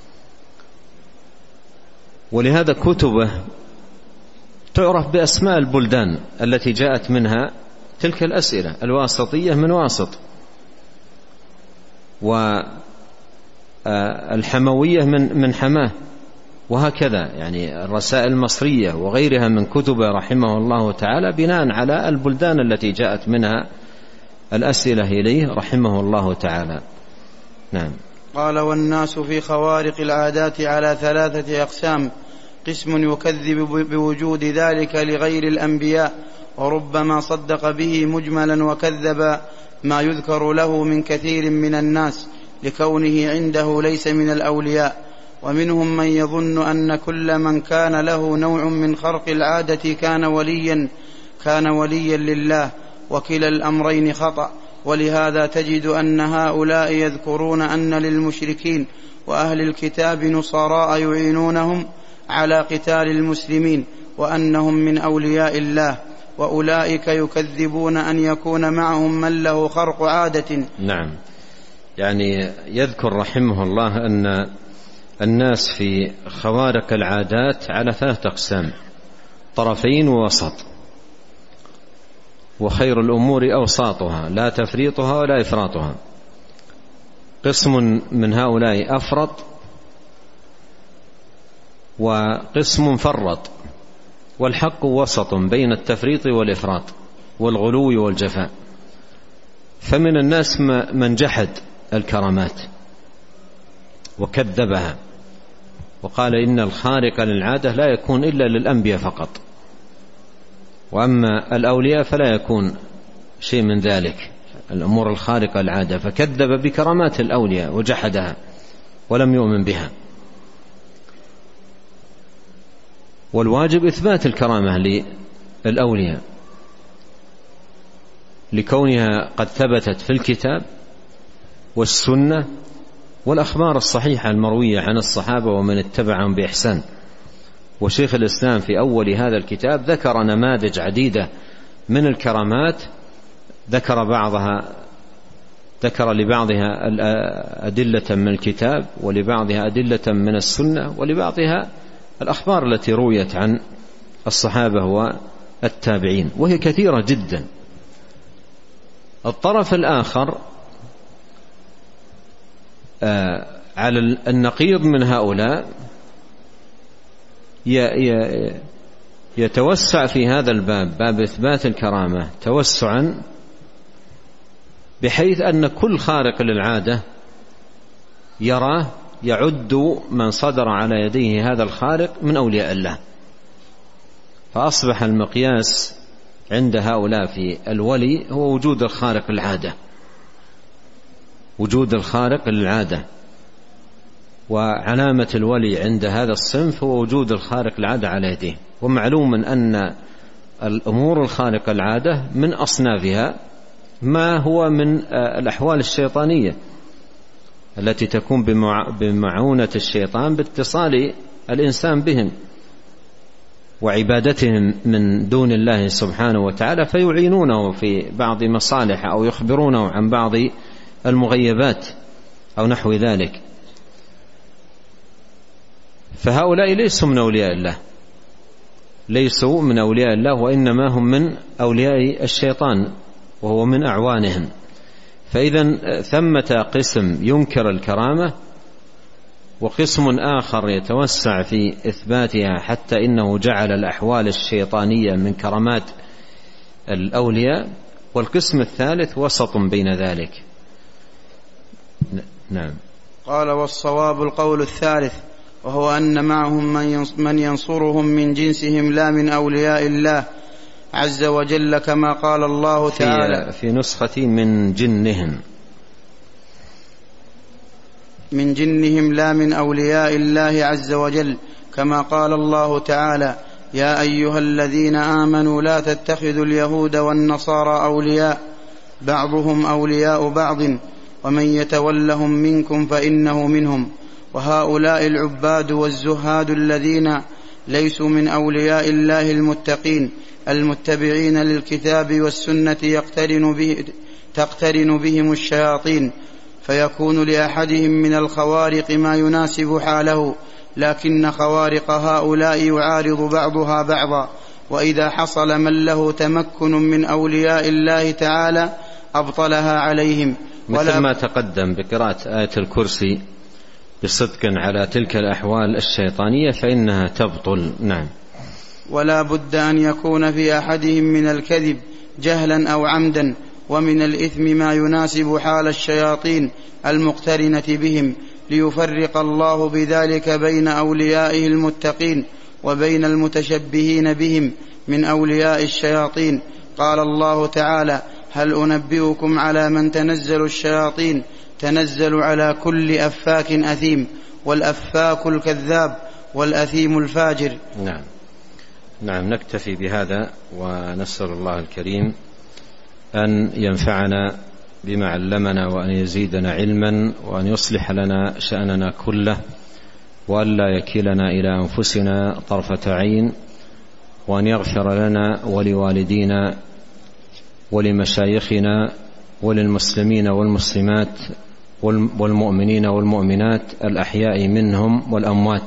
ولهذا كتبه تعرف بأسماء البلدان التي جاءت منها تلك الأسئلة. الواسطية من واسط، والحموية من حماه، وهكذا. يعني الرسائل المصرية وغيرها من كتبه رحمه الله تعالى بناء على البلدان التي جاءت منها الأسئلة إليه رحمه الله تعالى. نعم. قال: والناس في خوارق العادات على 3 أقسام: قسم يكذب بوجود ذلك لغير الأنبياء، وربما صدق به مجملا وكذب ما يذكر له من كثير من الناس لكونه عنده ليس من الأولياء. ومنهم من يظن أن كل من كان له نوع من خرق العادة كان وليا لله، وكلا الأمرين خطأ. ولهذا تجد أن هؤلاء يذكرون أن للمشركين وأهل الكتاب نصراء يعينونهم على قتال المسلمين، وأنهم من أولياء الله، وأولئك يكذبون أن يكون معهم من له خرق عادة. نعم، يعني يذكر رحمه الله أن الناس في خوارق العادات على 3 أقسام: طرفين ووسط، وخير الأمور أوساطها لا تفريطها ولا إفراطها. قسم من هؤلاء أفرط، وقسم فرط، والحق وسط بين التفريط والإفراط والغلو والجفاء. فمن الناس من جحد الكرامات وكذبها، وقال إن الخارق للعادة لا يكون إلا للأنبياء فقط، وأما الأولياء فلا يكون شيء من ذلك، الأمور الخارقة للعادة، فكذب بكرامات الأولياء وجحدها ولم يؤمن بها. والواجب إثبات الكرامة للأولياء لكونها قد ثبتت في الكتاب والسنة والأخبار الصحيحة المروية عن الصحابة ومن اتبعهم بإحسان. وشيخ الإسلام في أول هذا الكتاب ذكر نماذج عديدة من الكرامات، ذكر لبعضها أدلة من الكتاب، ولبعضها أدلة من السنة، ولبعضها الأخبار التي رويت عن الصحابة والتابعين، وهي كثيرة جدا. الطرف الآخر على النقيض من هؤلاء يتوسع في هذا الباب، باب إثبات الكرامة، توسعا بحيث أن كل خارق للعادة يراه يعد من صدر على يديه هذا الخارق من أولياء الله. فأصبح المقياس عند هؤلاء في الولي هو وجود الخارق العادة، وجود الخارق للعادة. وعلامة الولي عند هذا الصنف هو وجود الخارق العادة على يديه. ومعلوم أن الأمور الخارقة العادة من أصنافها ما هو من الأحوال الشيطانية التي تكون بمعونة الشيطان باتصال الإنسان بهم وعبادتهم من دون الله سبحانه وتعالى، فيعينونه في بعض مصالح أو يخبرونه عن بعض المغيبات أو نحو ذلك. فهؤلاء ليسوا من أولياء الله، ليسوا من أولياء الله، وإنما هم من أولياء الشيطان وهو من أعوانهم. فإذا ثمة قسم ينكر الكرامة، وقسم آخر يتوسع في إثباتها حتى إنه جعل الأحوال الشيطانية من كرامات الأولياء، والقسم الثالث وسط بين ذلك. نعم. قال: والصواب القول الثالث، وهو أن معهم من ينصرهم من جنسهم لا من أولياء الله عز وجل، كما قال الله تعالى في نسخة من جنهم لا من أولياء الله عز وجل، كما قال الله تعالى: يا أيها الذين آمنوا لا تتخذوا اليهود والنصارى أولياء بعضهم أولياء بعض ومن يتولهم منكم فإنه منهم. وهؤلاء العباد والزهاد الذين ليسوا من أولياء الله المتقين المتبعين للكتاب والسنة تقترن بهم الشياطين، فيكون لأحدهم من الخوارق ما يناسب حاله، لكن خوارق هؤلاء يعارض بعضها بعضا. وإذا حصل من له تمكن من أولياء الله تعالى أبطلها عليهم، مثل ما تقدم بقراءة آية الكرسي بصدق على تلك الأحوال الشيطانية فإنها تبطل. نعم. ولا بد أن يكون في أحدهم من الكذب جهلا أو عمدا، ومن الإثم ما يناسب حال الشياطين المقترنة بهم، ليفرق الله بذلك بين أوليائه المتقين وبين المتشبهين بهم من أولياء الشياطين. قال الله تعالى: هل أنبئكم على من تنزل الشياطين؟ تنزل على كل أفاك أثيم، والأفاك الكذاب والأثيم الفاجر. نعم. نكتفي بهذا، ونسأل الله الكريم أن ينفعنا بما علمنا، وأن يزيدنا علما، وأن يصلح لنا شأننا كله، وأن لا يكلنا إلى أنفسنا طرفة عين، وأن يغفر لنا ولوالدينا ولمشايخنا وللمسلمين والمسلمات والمؤمنين والمؤمنات الأحياء منهم والأموات.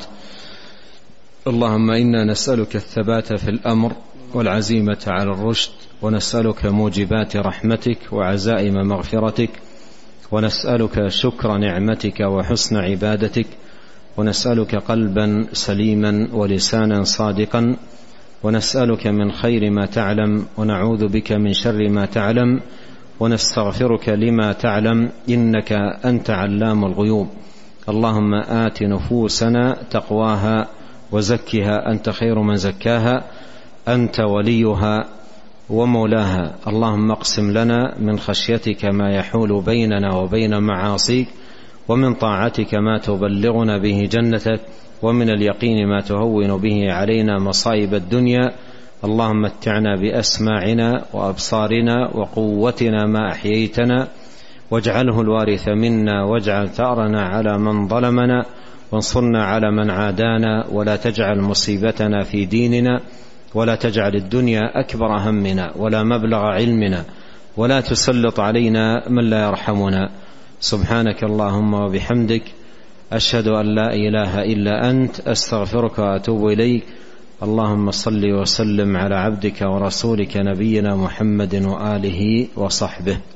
اللهم إنا نسألك الثبات في الأمر والعزيمة على الرشد، ونسألك موجبات رحمتك وعزائم مغفرتك، ونسألك شكر نعمتك وحسن عبادتك، ونسألك قلبا سليما ولسانا صادقا، ونسألك من خير ما تعلم، ونعوذ بك من شر ما تعلم، ونستغفرك لما تعلم، إنك أنت علام الغيوب. اللهم آت نفوسنا تقواها وزكها، أنت خير من زكاها، أنت وليها ومولاها. اللهم اقسم لنا من خشيتك ما يحول بيننا وبين معاصيك، ومن طاعتك ما تبلغنا به جنتك، ومن اليقين ما تهون به علينا مصائب الدنيا. اللهم متعنا بأسماعنا وأبصارنا وقوتنا ما أحييتنا، واجعله الوارث منا، واجعل ثأرنا على من ظلمنا، وانصرنا على من عادانا، ولا تجعل مصيبتنا في ديننا، ولا تجعل الدنيا أكبر همنا ولا مبلغ علمنا، ولا تسلط علينا من لا يرحمنا. سبحانك اللهم وبحمدك، أشهد أن لا إله إلا أنت، أستغفرك وأتوب إليك. اللهم صل وسلم على عبدك ورسولك نبينا محمد وآله وصحبه.